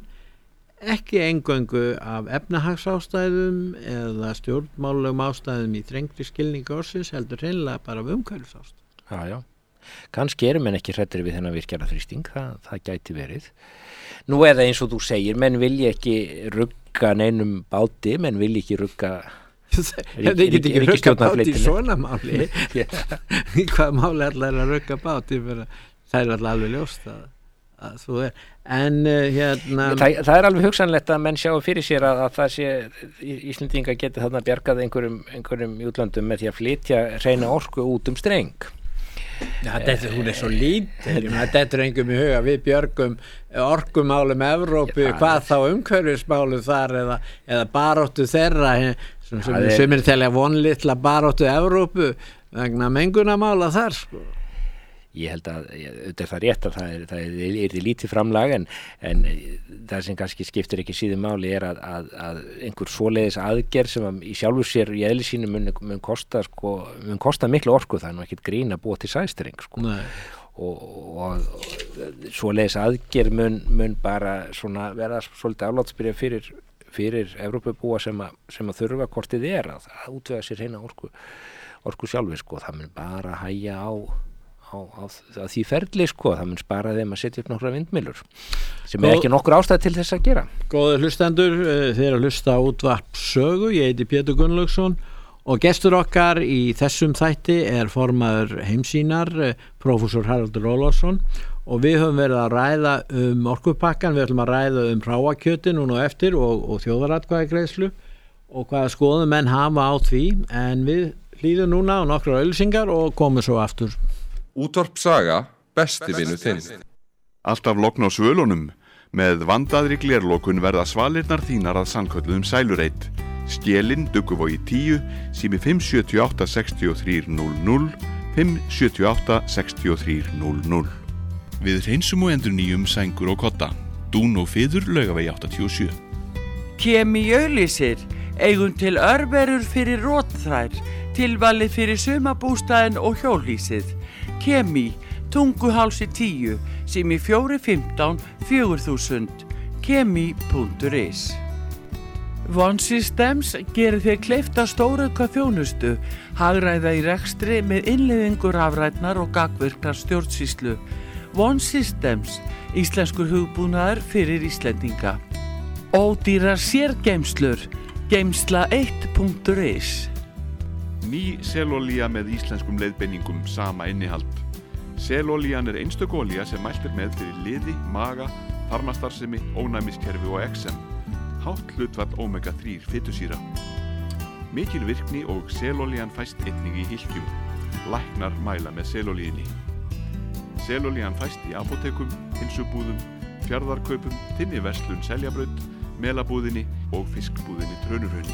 ekki eingöngu af efnahagsástæðum eða stjórnmálulegum ástæðum í þrengri skilningu orðsins, heldur hreinlega bara af umhverfisástæðum. Já, já. Kannski eru menn ekki hræddir við þennan virkjara þrýsting, það, það gæti verið. Nú eða eins og þú segir, menn vilja ekki rugga neinum báti, menn vilja ekki rugga Þetta get ekki rugga bát í svona máli. Já. Í hvað máli allar er að rugga bát? Það er allar alveg ljóst að, að þú er. En uh, hérna... Það, það er alveg hugsanlegt að menn sjá fyrir sér að, að það sé, Íslendinga geti þarna bjargað einhverjum, einhverjum í útlöndum með því að flytja hreina orku út um streng. Já, þetta, hún er svo lítil, þetta er engum í huga, við björgum orkumálum Evrópu, Já, hvað þá umhverfismálum þar eða, eða baróttu þeirra, sem, sem, er, sem er telja vonlitla baróttu Evrópu vegna mengunamála þar, sko. Ég held að, þetta er það rétt að það er, það er, er, er lítið framlag en, en það sem kannski skiptir ekki síðan máli er að, að, að einhver svoleiðis aðgerð sem að í sjálfu sér í eðli sínu mun, mun kosta sko, mun kosta miklu orku, það er nú ekkert grín að búa til sæstreng sko. og, og, og svoleiðis aðgerð mun, mun bara svona vera svolítið aflátsbyrja fyrir, fyrir Evrópubúa sem að, sem að þurfa hvort þið er að, að útvega sér heina orku, orku sjálfi sko, það mun bara hægja á Á, á, á því ferli sko, það mun spara þeim að setja upp nokkra vindmyllur sem er ekki nokkur ástæð til þess að gera. Góðir hlustendur, þeir eru að hlusta á útvarp sögu, ég heiti Pétur Gunnlaugsson og gestur okkar í þessum þætti er formaður Heimsýnar, prófessor Haraldur Ólafsson og við höfum verið að ræða um orkupakkan, við ætlum að ræða um hráakjöti núna og eftir og, og þjóðaratkvæðagreiðslu og hvaða skoðum menn hafa á því, en við hlýðum núna á nokkrar auglýsingar og komum svo aftur. Útvarp Saga, besti vinur þinn. Alltaf logn á svölunum. Með vandaðri glerlokun verða svalirnar þínar að sannkölluðum sælureit. Skélin Dugguvogi tíu, sími fimm sjö átta sex þrjú núll núll, fimm sjö átta sex þrjú núll núll. Við hreinsum og endur nýjum sængur og kotta. Dún og fiður Laugavegi áttatíu og sjö. Kemi auglýsir, eigum til örverur fyrir rótþrær, tilvalið fyrir sumabústaðinn og hjólhýsið. Kemi, Tunguhálsi tíu, sími fjögur fimmtán fjögur þúsund, kemi punktur is. One Systems gerir þér kleift að stórauka þjónustu, hagræða í rekstri með innleiðingu rafrænnar og gagnvirkrar stjórnsýslu. One Systems, íslenskur hugbúnaður fyrir Íslendinga. Ódýrar sérgeymslur, geymsla eitt punktur is. Ný selolía með íslenskum leiðbeiningum, sama innihald. Selolían er einstök olía sem mælt er með fyrir liði, maga, þarmastarfsemi, ónæmiskerfi og exem. Hátt hlutfall omega þrjú fitusýra. Mikil virkni og selolían fæst einnig í hylkjum. Læknar mæla með selolíunni. Selolían fæst í apótekum, heilsubúðum, fjarðarkaupum, Tinniverslun Seljabraut, Melabúðinni og fiskbúðinni Trönurhrauni.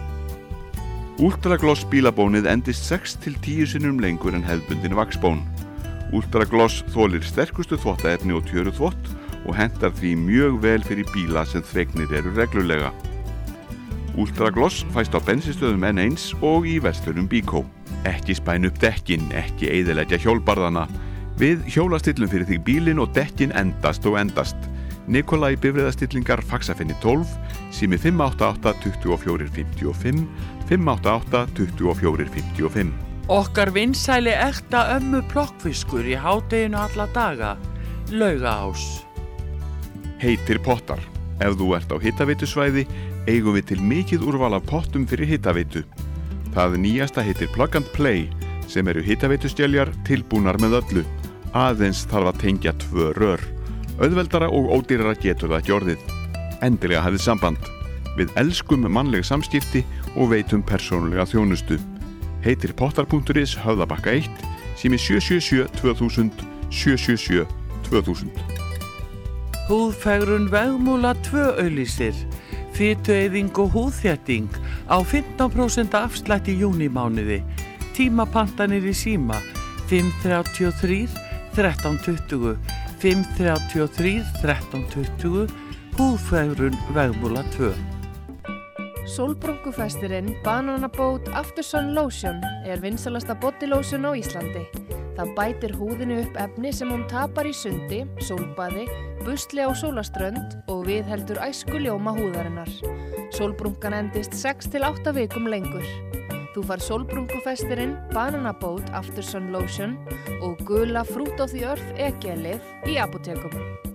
Ultragloss bílabónið endist sex til tíu sinnum lengur en hefðbundin vaxbón. Ultragloss þolir sterkustu þvottaefni og tjöru þvott og hentar því mjög vel fyrir bíla sem þvegnir eru reglulega. Ultragloss fæst á bensinstöðum N eins og í verslunum Bíkó. Ekki spæn upp dekkin, ekki eyðileggja hjólbarðana. Við hjólastillum fyrir þig bílinn og dekkin endast og endast. Nikolai bifreiðastillingar faxafinni tólf, sími fimm átta átta, tuttugu og fjögur, fimmtíu og fimm, fimm átta átta, tuttugu og fjögur, fimmtíu og fimm. Okkar vinsæli ekta ömmu plokkfiskur í hádeginu alla daga, Laugaás. Heitir pottar. Ef þú ert á hitaveitusvæði, eigum við til mikið úrval af pottum fyrir hitaveitu. Það nýjasta heitir Plug and Play, sem eru hitaveitustéljar tilbúnar með öllu. Aðeins þarf að tengja tvö rör. Auðveldara og ódýrara getur það ekki orðið. Endilega hafið samband. Við elskum mannleg samskipti og veitum persónulega þjónustu. Heitir pottar punktur is Höfðabakka eitt, sími sjö sjö sjö tvö þúsund, sjö sjö sjö tvö þúsund. Húðfegrun Vegmúla tvö auglýsir. Fitueyðing og húðþétting á fimmtán prósent afslætt í júnímánuði. Tímapantanir í síma fimm þrjátíu og þrjú, þrettán tuttugu, fimm þrjátíu og þrjú, þrettán tuttugu, Húðfegrun Vegmúla tvö. Sólbrunkufestirinn Bananabót Aftersun Lotion er vinsalasta bodylótion á Íslandi. Það bætir húðinu upp efni sem hún tapar í sundi, sólbaði, busli á sólaströnd og viðheldur æskuljóma húðarinnar. Sólbrunkan endist sex til átta vikum lengur. Þú fær sólbrunkufestirinn Bananabót Aftersun Lotion og gula Fruit of the Earth e-gelið í apótekum.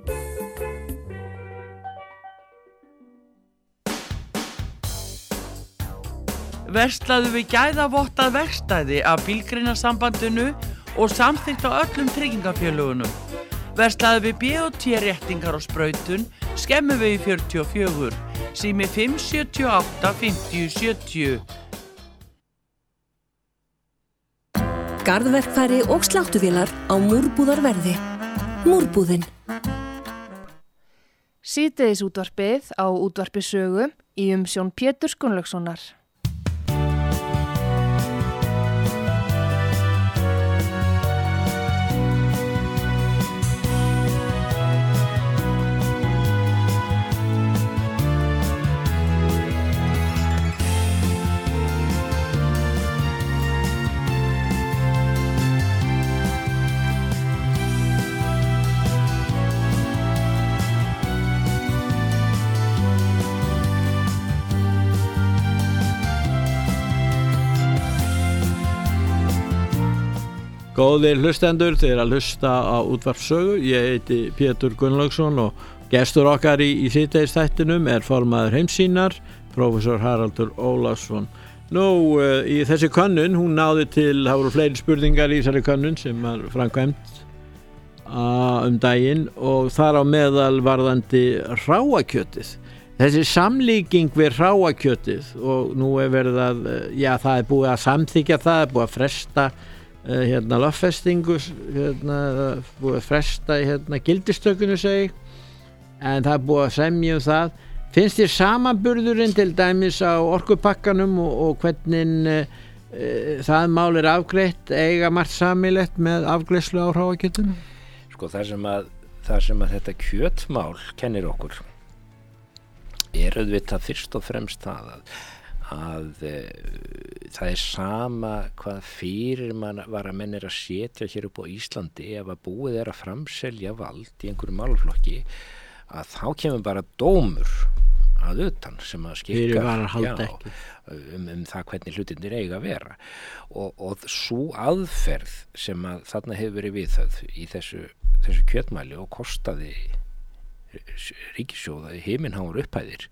Verslaðu við gæðavottað verkstæði af Bílgreinasambandinu og samþykkt á öllum tryggingafélögunum. Verslaðu við B og T réttingar og sprautun, Skemmuvegi fjörutíu og fjögur, sími fimm sjötíu og átta, fimmtíu sjötíu. Garðverkfæri og sláttuvélar á múrbúðarverði. Múrbúðin. Síðdegisútvarpið á útvarpi Sögu í umsjón Péturs Gunnlaugssonar. Góðir hlustendur, þeir að hlusta á útvarp Sögu. Ég heiti Pétur Gunnlaugsson og gestur okkar í, í síðdegisþættinum er formaður Heimssýnar, prófessor Haraldur Ólafsson. Nú, uh, í þessi könnun, hún náði til, það voru fleiri spurningar í þessari könnun sem var framkvæmt uh, um daginn og þar á meðal varðandi hráakjötið. Þessi samlíking við hráakjötið og nú er verið að, já, það er búið að samþykja það, er búið að fresta Uh, hérna lögfestingu, hérna búið að fresta hérna gildistökunni segi, en það er búið að semja um það. Finnst þér samanburðurinn til dæmis á orkupakkanum og, og hvernig uh, uh, það mál er afgreitt, eiga margt sameiginlegt með afgreiðslu á hráakjötinu? Sko það sem að, það sem að þetta kjötmál kennir okkur er auðvitað fyrst og fremst það að að e, það er sama hvað fyrir mann var að menn er að setja hér upp á Íslandi ef að búið er að framselja vald í einhverju málflokki að þá kemur bara dómur að utan sem að skikka um, um það hvernig hlutinir eiga að vera og, og svo aðferð sem að þarna hefur verið viðhöfð í þessu, þessu kjötmæli og kostaði ríkissjóða himinháar upphæðir.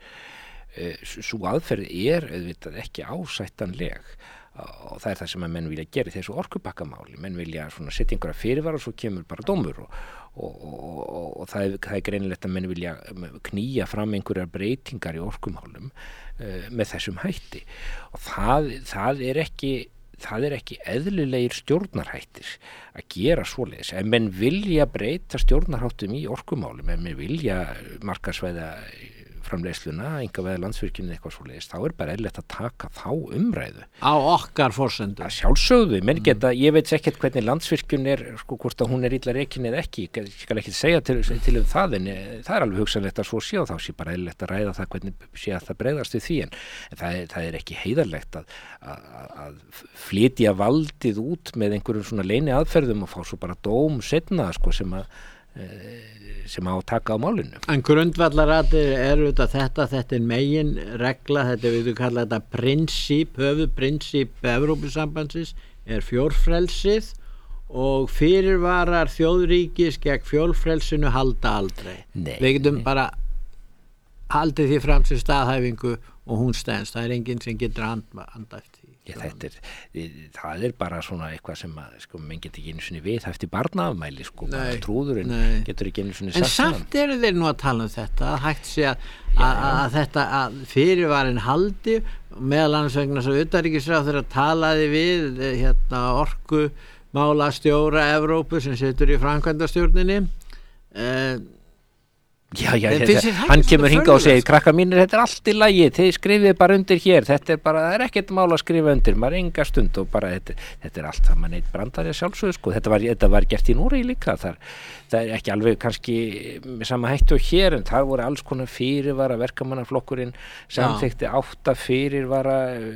Sú aðferð er auðvitað ekki ásættanleg og það er það sem að menn vilja gera í þessu orkupakkamáli. Menn vilja svona setja einhverja fyrirvara og svo kemur bara dómur og, og, og, og, og það, er, það er greinilegt að menn vilja knýja fram einhverjar breytingar í orkumálum uh, með þessum hætti og það, það er ekki það er ekki eðlilegir stjórnarhættir að gera svoleiðis. En menn vilja breyta stjórnarháttum í orkumálum, en menn vilja markaðsvæða orkuframleiðsluna, einkavæða Landsvirkjun eitthvað svoleiðis, þá er bara eðlilegt að taka þá umræðu. Á okkar forsendum. Að sjálfsögðu, menn geta, ég veit ekkert hvernig Landsvirkjun er, sko, hvort að hún er illa rekin eða ekki, ég skal ekki segja til, til um það, en það er alveg hugsanlegt að svo sé og þá sé bara eðlilegt að ræða það hvernig sé að það bregðast við því, en, en það, er, það er ekki heiðarlegt að, að, að flytja valdið út með einhverjum svona leyni aðferðum og fá svo bara dóm setna, sko, sem að sem á að taka á málinu. En grundvallaratriði er auðvitað þetta, þetta er megin regla, þetta við kalla þetta prinsip, höfuðprinsip Evrópusambandsins er fjórfrelsið og fyrirvarar þjóðríkis gegn fjórfrelsinu halda aldrei. Nei, við getum nei. bara haldið því fram sem staðhæfingu og hún stendst, það er enginn sem getur andæft því. Já, þetta er, það er bara svona eitthvað sem að, sko, menn getur ekki einu sinni viðhæft í barnaafmæli, sko, bara trúðurinn getur ekki einu sinni en sagt saman. En samt eru þeir nú að tala um þetta, að hægt sé að, að, að þetta, að fyrirvarin haldi, meðal annars vegna svo utanríkisráðherra talaði við, hérna, orkumálastjóra Evrópu sem situr í framkvæmdastjórninni, eh, Já, já, þetta, hann kemur hingað og segir, krakka mínir, þetta er allt í lagi, þið skrifið bara undir hér, þetta er bara, það er ekkert mál að skrifa undir, maður enga stund og bara, þetta, þetta er allt það mann eitt brandari að sjálfsögðu, sko, þetta var, þetta var gert í Noregi líka, þar, það er ekki alveg kannski með sama hættu og hér, en það voru alls konar fyrirvara, verkamannaflokkurinn samþykti átta fyrirvara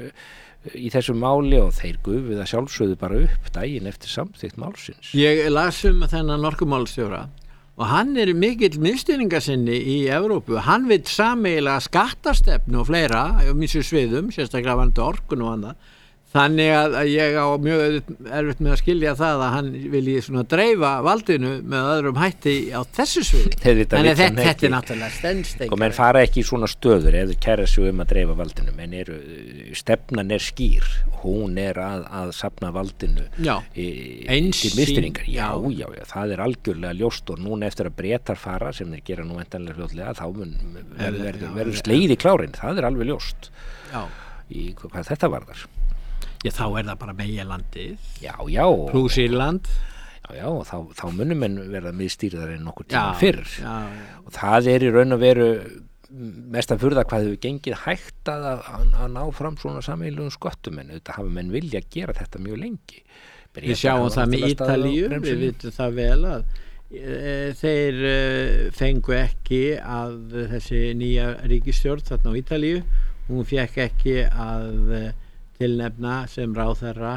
í þessu máli og þeir gufuð að sjálfsögðu bara upp daginn eftir samþykkt málsins. Ég las um þennan orkumálastjóra og hann er mikill miðstýringarsinni í Evrópu, hann vill sameiginlega skattastefnu og fleira á mjög sviðum, sérstaklega varandi orkun og annað, þannig að ég á mjög erfitt með að skilja það að hann vilji svona dreifa valdinu með öðrum hætti á þessu sviði. Þannig að þetta, þetta er náttúrulega stendst. Og menn fara ekki í svona stöður eða kæra sig um að dreifa valdinu, menn eru, stefnan er skýr, hún er að, að safna valdinu já, í, til miðstýringar. Já, já, já, það er algjörlega ljóst og núna eftir að Bretar fara, sem þeir gera nú endanlega fljótlega, þá mun verður verður, verður slegið í klárin, það er alveg ljóst. Já. Í hvað þetta varðar. Já, þá er það bara meginlandið. Já, já. Plús Írland. Já, já, þá, þá munum menn verða miðstýrðar en nokkur tíma fyrr. Já, já. Og það er í raun og veru mest að furða hvað hefur gengið hægt að, að, að ná fram svona sameiginlegum sköttum, en auðvitað hafa menn vilja gera þetta mjög lengi. Breta við sjáum það með Ítalíu, við vitum það vel að e, þeir e, fengu ekki að þessi nýja ríkisstjórn þarna á Ítalíu, hún fekk ekki að e, tilnefna sem ráðherra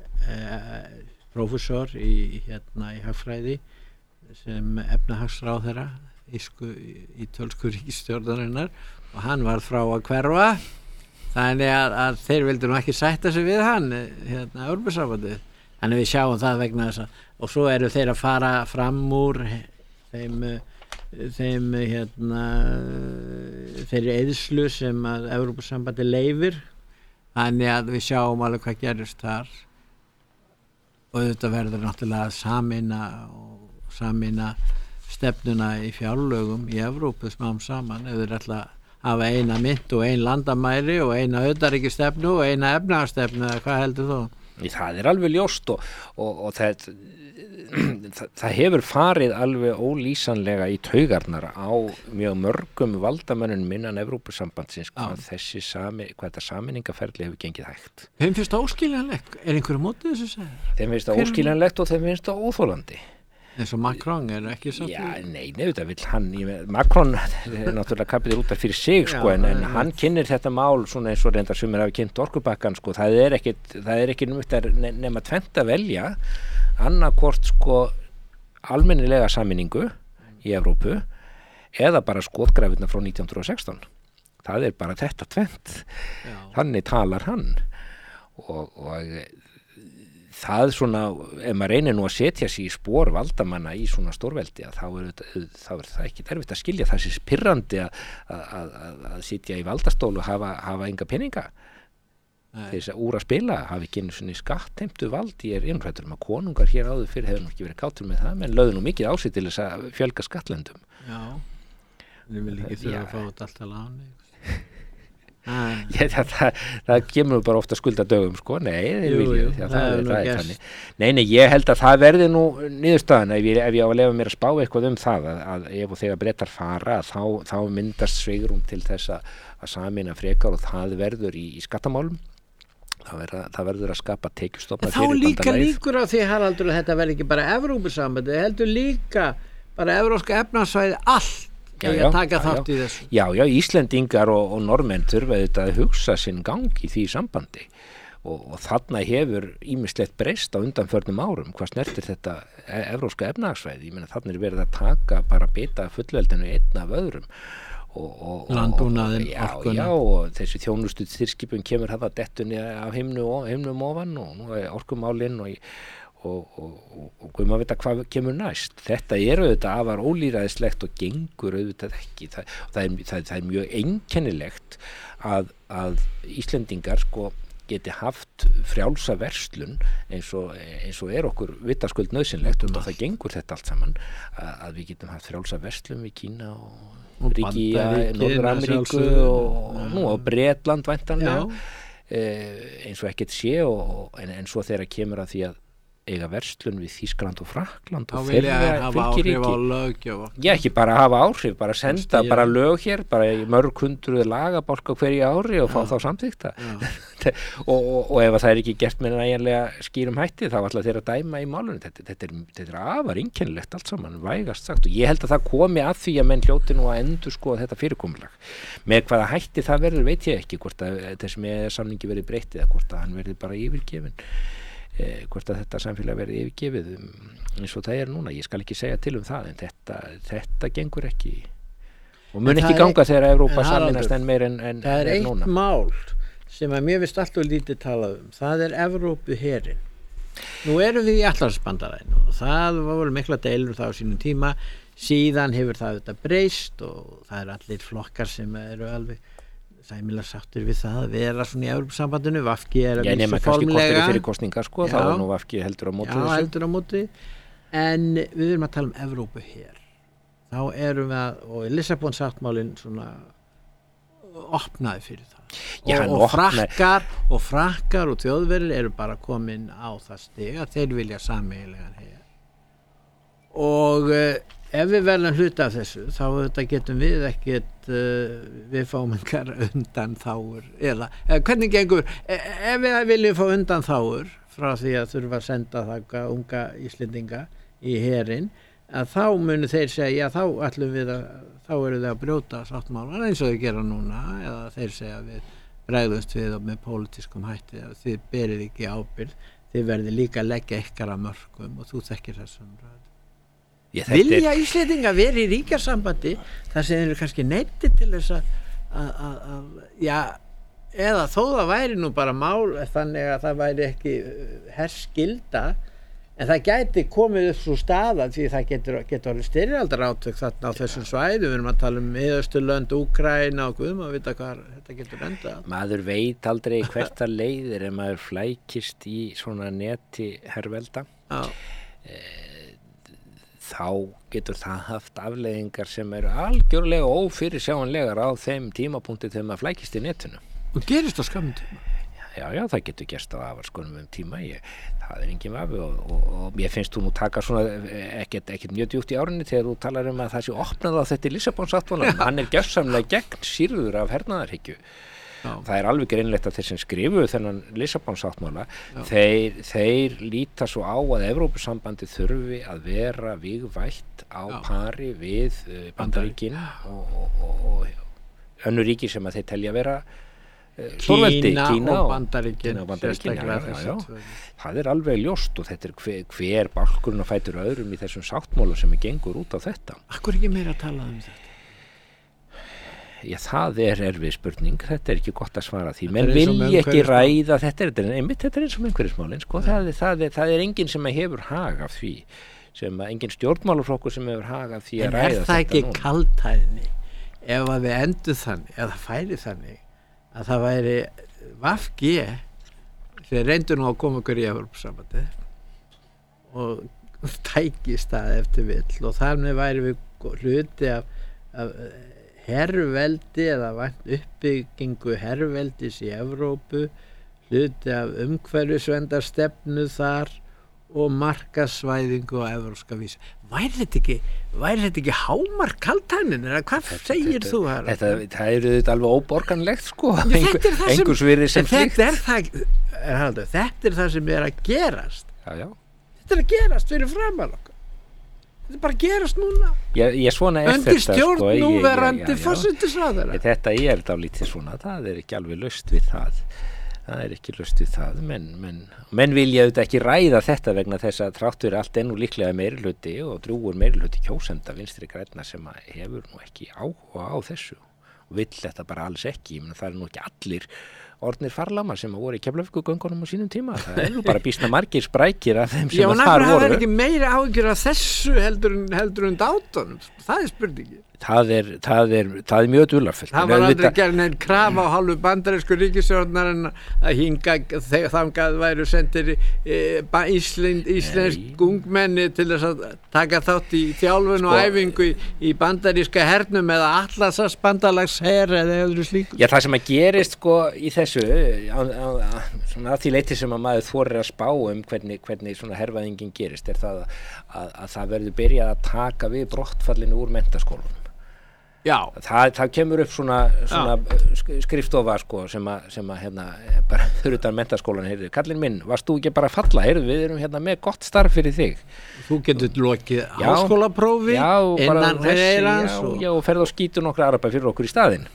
e, prófessor í, hérna, í hagfræði sem efnahagsráðherra Ísku, í tölsku ríkisstjórnarinnar og hann var frá að hverfa þannig að, að þeir vildu nú ekki sætta sig við hann hérna Evrópusambandið, þannig við sjáum það vegna þess að, og svo eru þeir að fara fram úr þeim þeim hérna þeirri eyðslu sem að Evrópusambandið leyfir, þannig að við sjáum alveg hvað gerist þar og þetta verður náttúrulega að sameina og sameina stefnuna í fjárlögum í Evrópu smám saman, ef þeir ætla að hafa eina mynt og ein landamæri og eina utanríkisstefnu og eina efnahagsstefnu, hvað heldur þú? Það er alveg ljóst og, og, og það, það, það hefur farið alveg ólýsanlega í taugarnar á mjög mörgum valdamönnum innan Evrópusambandsins hvað ah. þessi sami, hvað þetta sameiningaferli hefur gengið hægt. Þeim finnst það óskiljanlegt, er einhverju mótið þessu segir? Þeim finnst það óskiljanlegt og þeim finnst það óþólandi. eins og Macron er ekki satt. Já, nei, nefnir vill hann, ég, Macron er náttúrulega kapitur út af fyrir sig sko, já, en, en hann kynir þetta mál svona eins og reyndar sem er hafi kynnt orkupakkan sko, það er ekki, það er ekki nema tvennt að velja, annarkvort sko almennilega sameiningu í Evrópu eða bara skotgrafirna frá nítján hundruð og sextán. Það er bara þetta tvennt. Já. Þannig talar hann og, og það svona, ef maður reynir nú að setja sig í spór valdamanna í svona stórveldi að þá er, þá er það ekki erfitt að skilja það sé pirrandi að, að, að, að sitja í valdastólu og hafa, hafa enga peninga þess að úr að spila hafi ekki einu svona skattheimtu vald. Ég er einhverjum um að konungar hér áður fyrir hefur nú ekki verið kátur með það menn lögðu nú mikið á sig til þess að fjölga skattlendum. Já, ég vil ekki þurfa að fá þetta alltaf láni. Ég, það, það, það kemur bara ofta skulda dögum sko, nei, þeir vilja það, það, það, það er þannig. Nei, nei, ég held að það verði nú niðurstaðan ef ég, ef ég á að lefa mér að spá eitthvað um það að, að ef og þegar Bretar fara þá, þá myndast svigrúm til þess að, að sameina frekar og það verður í, í skattamálum það verður, það verður að skapa tekjustofna fyrir bandalagið. Þá líka líkur á því Haraldur að þetta verður ekki bara Evrópusambandi, heldur líka bara evrópska efnahagssvæði allt Já, að já, taka já, þátt já. í þessu. Já, já, Íslendingar og, og Normenn þurfa þetta að hugsa sinn gang í því sambandi og, og þarna hefur ýmislegt breyst á undanförnum árum hvað snertir þetta e- evrópska efnahagsvæði. Ég meina þarna er verið að taka bara bita fullveldinu einn af öðrum og, og, landbúnaðinn, já, orkuna. Já, og þessi þjónustu þyrskipun kemur þetta dettunni af himnu og himnum ofan og nú er orkumálinn og og, og, og, og við maður vita hvað kemur næst. Þetta er auðvitað afar ólýræðislegt og gengur auðvitað ekki. Það, það, er, það, það er mjög einkennilegt að, að Íslendingar sko geti haft frjálsa verslun eins og, eins og er okkur vitaskuld nauðsynlegt og það gengur þetta allt saman að, að við getum haft frjálsa verslun við Kína og, og ríki í Norður-Ameríku og, og nú á Bretland væntanlega eh, eins og ekkert sé og, en, en svo þegar kemur að því að eiga verslun við Þýskaland og Frakkland og þeirra fylgiríki. Já, ekki bara hafa áhrif, bara senda Stíða. bara lög hér, bara í mörg hundruð lagabálk á hverju ári og fá Já. þá samþykta. og, og, og ef það er ekki gert með nægjanlega skýrum hætti, þá ætla þeir að dæma í málunum. Þetta, þetta, er, þetta er afar einkennilegt allt saman, vægast sagt. Og ég held að það komi að því að menn hljóti nú að endur skoða þetta fyrirkomulag. Með hvaða hætti það verður, veit ég ekki, hvort að þessum samningi verið breytt eða hvort að hann verið bara yfirgefinn. Eh, hvort að þetta samfélag verði yfirgefið um, eins og það er núna, ég skal ekki segja til um það en þetta, þetta gengur ekki og mun ekki ganga er, þegar Evrópa saminast en meir en, en, það er en eitt núna. Mál sem að mér finnst alltaf lítið talað um, það er Evrópuherinn. Nú erum við í Atlantshafsbandalaginu og það voru mikla deilur það á sínum tíma, síðan hefur það þetta breyst og það er allir flokkar sem eru alveg sæmilega sáttur við það að vera svona í Evrópusambandinu. V G er að vísa formlega fyrir kostningar sko, þá er nú V G heldur á móti já, þessu. heldur á móti en við erum að tala um Evrópu hér þá erum við að og Lissabon sáttmálinn svona opnaði fyrir það já, og, og frakkar og frakkar og þjóðverðir eru bara komin á það stig að þeir vilja sameiginlegan hér og uh, ef við verðum hluta af þessu þá þetta getum við ekkert uh, við fáum engar undan þáur eða eh, hvernig gengur eh, ef við viljum fá undan þáur frá því að þurfa að senda það unga Íslendinga í herinn að þá munu þeir segja já þá ætlum við að þá eru þeir að brjóta sáttmálan eins og þeir gera núna eða þeir segja við bregðumst við og með pólitískum hætti að þið berið ekki ábyrgð þið verði líka að leggja ykkar að mörkum og þú þekkir þessum ræð Ég, vilja er... Íslendinga verið í ríkjarsambandi þar sem þeir eru kannski neyti til þess að já, eða þó það væri nú bara mál þannig að það væri ekki herskilda en það gæti komið upp svo staða því það getur, getur orðið styrjaldar átök þarna á þessum svæðu, við erum að tala um Miðausturlönd, Úkraína og guðum að vita hvað þetta getur endað. Maður veit aldrei hvert að leiðir ef maður flækist í svona neti hervelda Já eh, þá getur það haft afleiðingar sem eru algjörlega ófyrirsjáanlegar á þeim tímapunkti þegar maður flækist í netinu. Og gerist á skamum tíma? Já, já, það getur gerst á afarskonum um tíma, ég, það er engin vafi og, og, og ég finnst þú nú taka svona ekkert, ekkert mjög djúpt í árinni þegar þú talar um að það sé opnað á þetta Lissabon-sáttmálanum, hann er gjörsamlega gegn sýrður af hernaðarhyggju. Já. Það er alveg greinlegt að þeir sem skrifuðu þennan Lissabon-sáttmála þeir, þeir líta svo á að Evrópusambandi þurfi að vera vígvætt á Já. pari við uh, Bandaríkin og, og, og, og önnur ríki sem að þeir telja vera uh, stórveldi, Kína, Kína og Bandaríkin, og Bandaríkin já, já, já. Það er alveg ljóst og þetta er hver, hver bálkurinn að fætur öðrum í þessum sáttmála sem er gengur út á þetta. Akkur ekki meira að tala um þetta? Já, það er erfið spurning, þetta er ekki gott að svara því, menn vilja ekki ræða þetta, þetta er einmitt, þetta er eins og umhverfismálin, sko, það er, það, er, það er enginn sem hefur hag af því, sem að enginn stjórnmálaflokkur sem hefur hag af því að ræða þetta. En er það ekki kaldhæðni, ef að við endur þannig, eða færi þannig, að það væri V G, sem reyndur nú að koma okkur í Evrópusambandi og tækist það eftir vill og þar með væri við hluti af, af herveldi eða vænt uppbyggingu herveldis í Evrópu, hluti af umhverfisverndarstefnu þar og markasvæðingu á evrópska vísu. Væri þetta ekki, væri þetta ekki hámark kaldhæðnin, eða hvað þetta, segir þetta, þú? Þetta, það eru þetta alveg óborganlegt, sko. Þetta er það sem, Einhvers virði sem slíkt. Þetta er það, er haldur, þetta er það sem er að gerast. Já, já. Þetta er að gerast fyrir framan okkar. Þetta er bara að gerast núna. Ég, ég svona er Undir þetta, stjórn sko. núverandi forsætisráðherra. Þetta er dálítið svona, það er ekki alveg laust við það. Það er ekki laust við það, menn, menn, menn vilja auðvitað ekki ræða þetta vegna þess að þráttur allt ennú líklega meirihluti og drúgur meirihluti kjósenda Vinstri grænna sem að hefur nú ekki áhuga á þessu og vill þetta bara alls ekki. Ég meina, það er nú ekki allir orðnir farlama sem að voru í Keflavíkurgöngunum á sínum tíma. Það er nú bara býsna margir sprækir af þeim sem Já, að þar voru. Já, það er ekki meira áhyggjur af þessu heldur en, heldur en dátan. Það er spurningi. Það er, það er, það er mjög dularfullt. Það var aldrei gerð neinn krafa á hálfu bandarísku ríkisstjórnar en að hinga þangað væru sendir e, Ísland, íslensk ungmenni til þess að taka þátt í þjálfun sko, og æfingu í, í bandaríska hernum eða Atlasas bandalagsher eða öðru slíku. Já, það sem að gerist sko í þessu á, á, á, svona að því leyti sem að maður þorir að spá um hvernig, hvernig svona hervæðingin gerist er það að, að, að það verður byrjað að taka við brottfallinu úr menntaskólunum. Já. Það, það kemur upp svona, svona skrifstofa sko, sem að, sem að hérna, bara fyrir utan menntaskólan, heyrðu, kallinn minn, varst þú ekki bara að falla, heyrðu, við erum hérna með gott starf fyrir þig. Þú getur lokið háskólaprófi innan þeirrans og, já, og ferð og skýtur nokkra araba fyrir okkur í staðinn.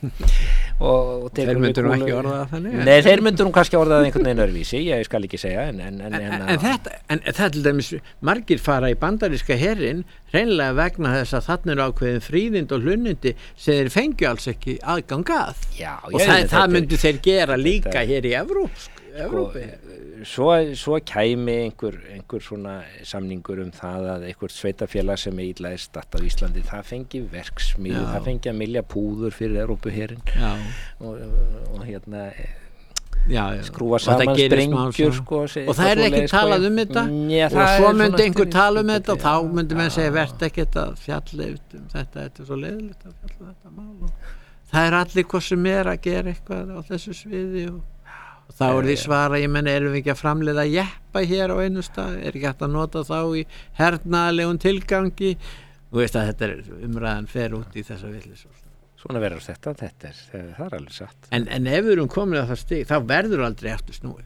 og, og þeir myndur nú ekki orðað þannig? Nei, þeir myndur nú kannski orðað einhvern veginn öðruvísi, ég skal ekki segja. En, en, en, en, en, en þetta, en það til dæmis, margir fara í bandaríska herinn, hreinlega vegna þess að þarna er ákveðin fríðind og hlunnindi sem þeir fengju alls ekki aðgang að. Já, og það, það myndu þeir gera líka þetta, hér í Evrópsk, Evrópi. Sko, svo, svo kæmi einhver, einhver svona samningur um það að einhvert sveitafélag sem er illa statt á Íslandi, það fengi verksmiðu, það fengi að milja púður fyrir Evrópuherinn og, og hérna Já, já. skrúa saman sprengjur sko, og það er ekki talað um þetta já, og svo myndi einhver tala um þetta og þá myndi menn segja verðt ekkert að fjalla um þetta, þetta er svo leiðilegt að fjalla þetta mál og það er allir hvað sem er að gera eitthvað á þessu sviði og, og þá er því svara, ég menn erum við ekki að framleiða jeppa hér á einu stað, er ekki hægt að nota þá í hernaðarlegum tilgangi þú veist að þetta er umræðan fer út í þessa villisvöld. Svona verður þetta, þetta er, það er alveg satt. En, en ef við erum komin að það stig, þá verður aldrei aftur snúið.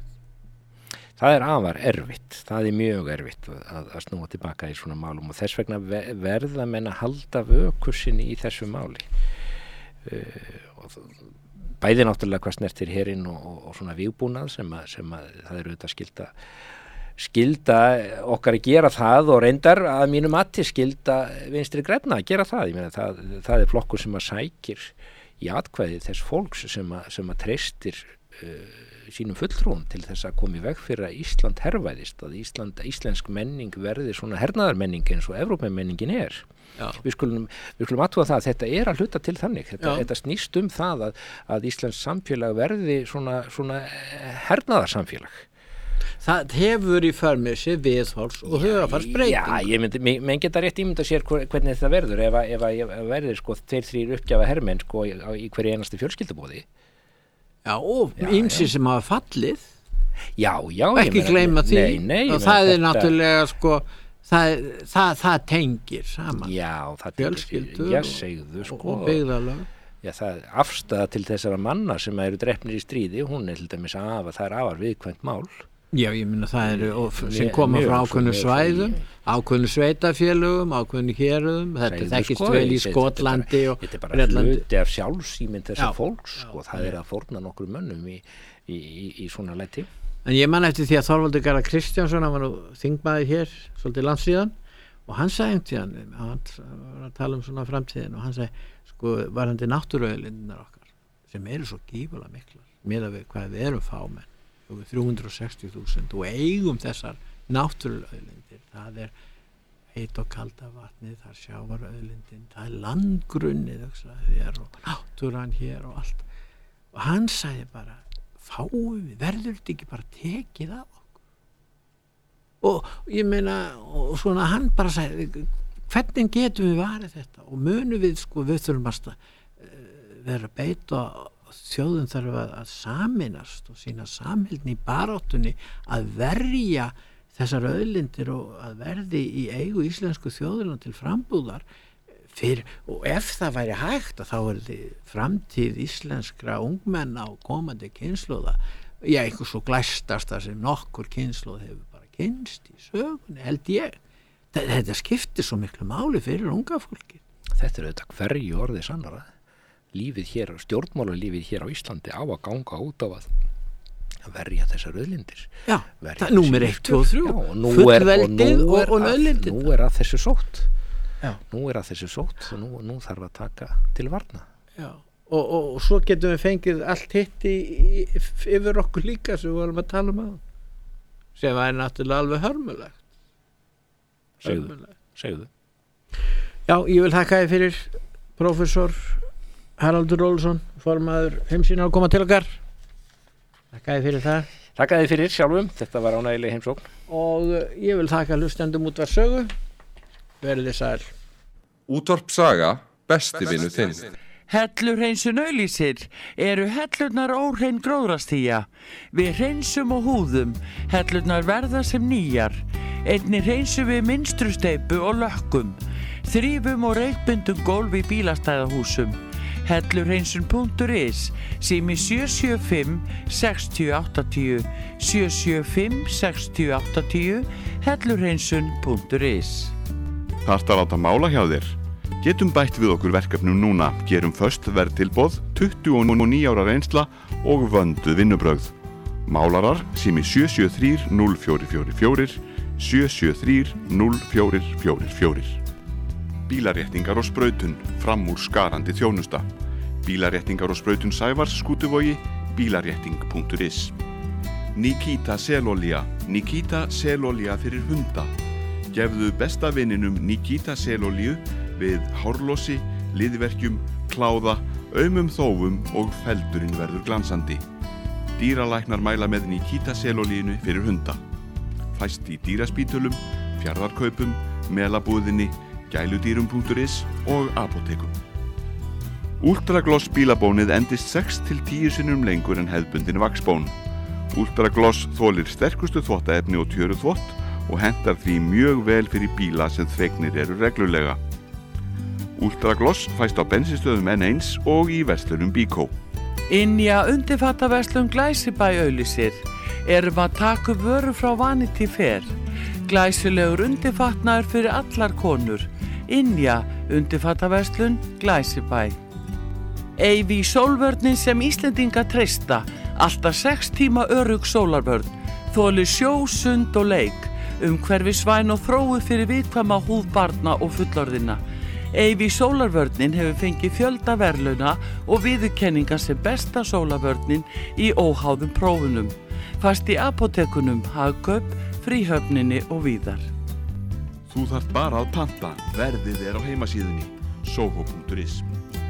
Það er afar erfitt, það er mjög erfitt að, að snúa tilbaka í svona málum og þess vegna verða menn að halda vökursinni í þessu máli. Uh, og bæði náttúrulega hvað snertir herinn og, og, og svona vígbúnað sem að, sem að það eru auðvitað skilda skilda okkar að gera það og reyndar að mínu mati skilda Vinstri grænna að gera það. Ég meina það, það er flokkur sem að sækir í atkvæði þess fólks sem að, sem að treystir uh, sínum fulltrúum til þess að koma í veg fyrir að Ísland hervæðist, að Ísland, íslensk menning verði svona hernaðarmenning eins og Evrópumenningin er. Já. Við skulum, við skulum aðtúa það að þetta er að hluta til þannig, þetta, þetta snýst um það að, að Íslands samfélag verði svona, svona hernaðarsamfélag. Það hefur í för með sér viðhorfs og hugarfarsbreyting. Já, ég myndi, menn geta rétt ímynda sér hvernig þetta verður ef að, ef að, ef að verður sko tveir, þrír uppgjafa hermenn sko í, í hverju einasti fjölskyldubóði. Já, og ýmsir sem hafa fallið. Já, já. Ekki gleyma því. Nei, nei. Og það er þetta... náttúrulega sko, það, það, það tengir saman. Já, það fjölskyldur já, segðu, sko, og byggðarlag. Já, það er afstæða til þessara manna sem eru drepnir í stríði, hún er til dæmis af að það er afar viðkvæmt mál. Já, ég minna það eru sem koma frá ákveðnu svæðum, ákveðnu sveitafélögum, ákveðnu héruðum, þetta þekkist sko, vel í Skotlandi og þetta er bara Bretlandi. Hluti af sjálfsýmynd þessar fólks, sko, það já. Er að fórna nokkur mönnum í, í, í, í svona læti. En ég man eftir því að Þorvaldur Garðar Kristjánsson, hann var nú þingmaður hér, svolítið landsíðan, og hann sagði um tíðan, hann var að tala um svona framtíðin og hann sagði, sko, varandi náttúruauðlindirnar okkar, sem eru svo gífulega miklar, miðað við hvað við erum fámenn, og við þrjú hundruð sextíu þúsund og eigum þessar náttúruauðlindir, það er heit og kalda vatnið, það er sjávarauðlindin, það er landgrunnið þér og náttúran hér og allt og hann sagði bara fáum við, verður þetta ekki bara tekið af okkur og ég meina og svona hann bara sagði hvernig getum við varið þetta og munum við sko við þurfum að vera að beita þjóðum þarf að, að saminast og sína samhildni í baráttunni að verja þessar auðlindir og að verði í eigu íslensku þjóðina til frambúðar fyrir, og ef það væri hægt að þá er þið framtíð íslenskra ungmenna og komandi kynslóða, já, einhver svo glæstasta sem nokkur kynslóð hefur bara kynst í sögunni, held ég. Þetta skiptir svo miklu máli fyrir unga fólki. Þetta er auðvitað hverju orðið sannara. Lífið hér, stjórnmálalífið hér á Íslandi á að ganga út á að verja þessar auðlindir. Já, það er númer eitt, tvö og þrjú. Fullveldið og, og, og auðlindir. Nú er að þessu sótt. Já. Nú er að þessu sótt og nú, nú þarf að taka til varna. Já, og, og, og svo getum við fengið allt hitt í, í, yfir okkur líka sem við vorum að tala um að sem væri náttúrulega alveg hörmulegt. Segðu, segðu. Já, ég vil þakka þér fyrir prófessor Haraldur Ólafsson, formaður Heimssýnar að koma til okkar. Þakka þér fyrir það. Þakka þér fyrir sjálfum, þetta var ánægileg heimsókn. Og ég vil þakka hlustendum Útvarp Sögu. Verðið sæl. Útvarp Saga, besti vinur þinn. Hellur hreinsun auglýsir eru hellurnar óhrein gróðrastía. Við hreinsum og húðum, hellurnar verða sem nýjar. Einnig hreinsum við mynstrusteypu og lökkum. Þrífum og reykbundum gólf í bílastæðahúsum. hellurhreinsun punktur is, sími sjö sjö fimm sex átta núll sjö sjö fimm sex átta núll, hellurhreinsun punktur is. Þarftu að láta mála hjá þér? Getum bætt við okkur verkefnum núna, gerum föst verðtilboð, tuttugu og níu ára reynsla og vönduð vinnubrögð. Málarar sími sjö sjö þrjú núll fjögur fjögur fjögur, sjö sjö þrjú núll fjögur fjögur fjögur. Bílaréttingar og sprautun, fram úr skarandi þjónusta. Bílaréttingar og sprautun Sævars, Skútuvogi, bílarétting punktur is. Nikita selolía, Nikita selolía fyrir hunda. Gefðu besta vininum Nikita selolíu við hárlosi, liðverkjum, kláða, aumum þófum og feldurinn verður glansandi. Dýralæknar mæla með Nikita selolíinu fyrir hunda. Fæst í dýraspítölum, fjarðarkaupum, melabúðinni, gæludýrum punktur is og apótekum. Ultragloss bílabónið endist sex til tíu sinnum lengur en hefðbundin vaxbón. Ultragloss þolir sterkustu þvottaefni og tjöruþvott og hentar því mjög vel fyrir bíla sem þvegnir eru reglulega. Ultragloss fæst á bensinstöðum N eins og í verslunum Bíkó. Innja undirfattaverslun Glæsibæ auglýsir. Erum að taka vöru frá Vanity Fair. Glæsilegur undirfatnaður fyrir allar konur. Innja undirfattaverslun Glæsibæ. Eyvi sólvörnin sem Íslendinga treysta. Alltaf sex tíma örugg sólarvörn. Þolir sjó, sund og leik. Umhverfisvæn og þróuð fyrir viðkvæma húð barna og fullorðina. Eyvi sólarvörnin hefur fengið fjölda verðlauna og viðurkenninga sem besta sólarvörnin í óháðum prófunum. Fast í apótekunum, Hagkaup, Fríhöfninni og víðar. Þú þarft bara að panta, verðið er á heimasíðunni, soho punktur is.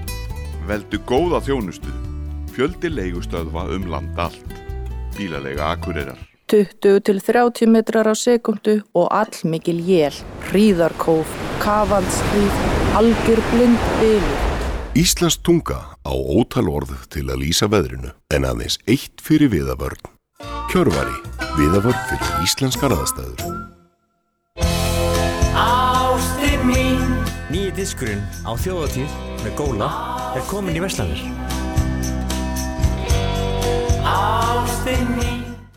Veldu góða þjónustu, fjöldi leigustöðva um land allt, bílaleiga Akureyrar. tuttugu til þrjátíu metrar á sekundu og allmikil él, hríðarkóf, kafandshlíð, algjör blind bylur. Íslensk tunga á ótal orð til að lýsa veðrinu, en aðeins eitt fyrir viðavörn. Kjörvari, viðavörn fyrir íslenskar aðstæður. Ástin mín. Nýji diskurinn á þjóðatíð með Góla er komin í verslanir. Ástin mín.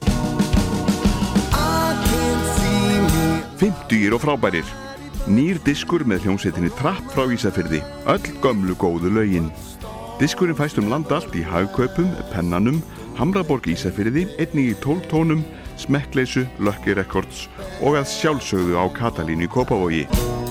fimmtugir og frábærir. Nýr diskur með hljómsveitinni Trapp frá Ísafirði, öll gömlu góðu lögin. Diskurinn fæst um land allt í Hagkaupum, Pennanum, Hamraborg Ísafirði, einnig í tólf tónum, Smekkleysu, Lucky Records og að sjálfsögðu á Katalínu í Kópavogi.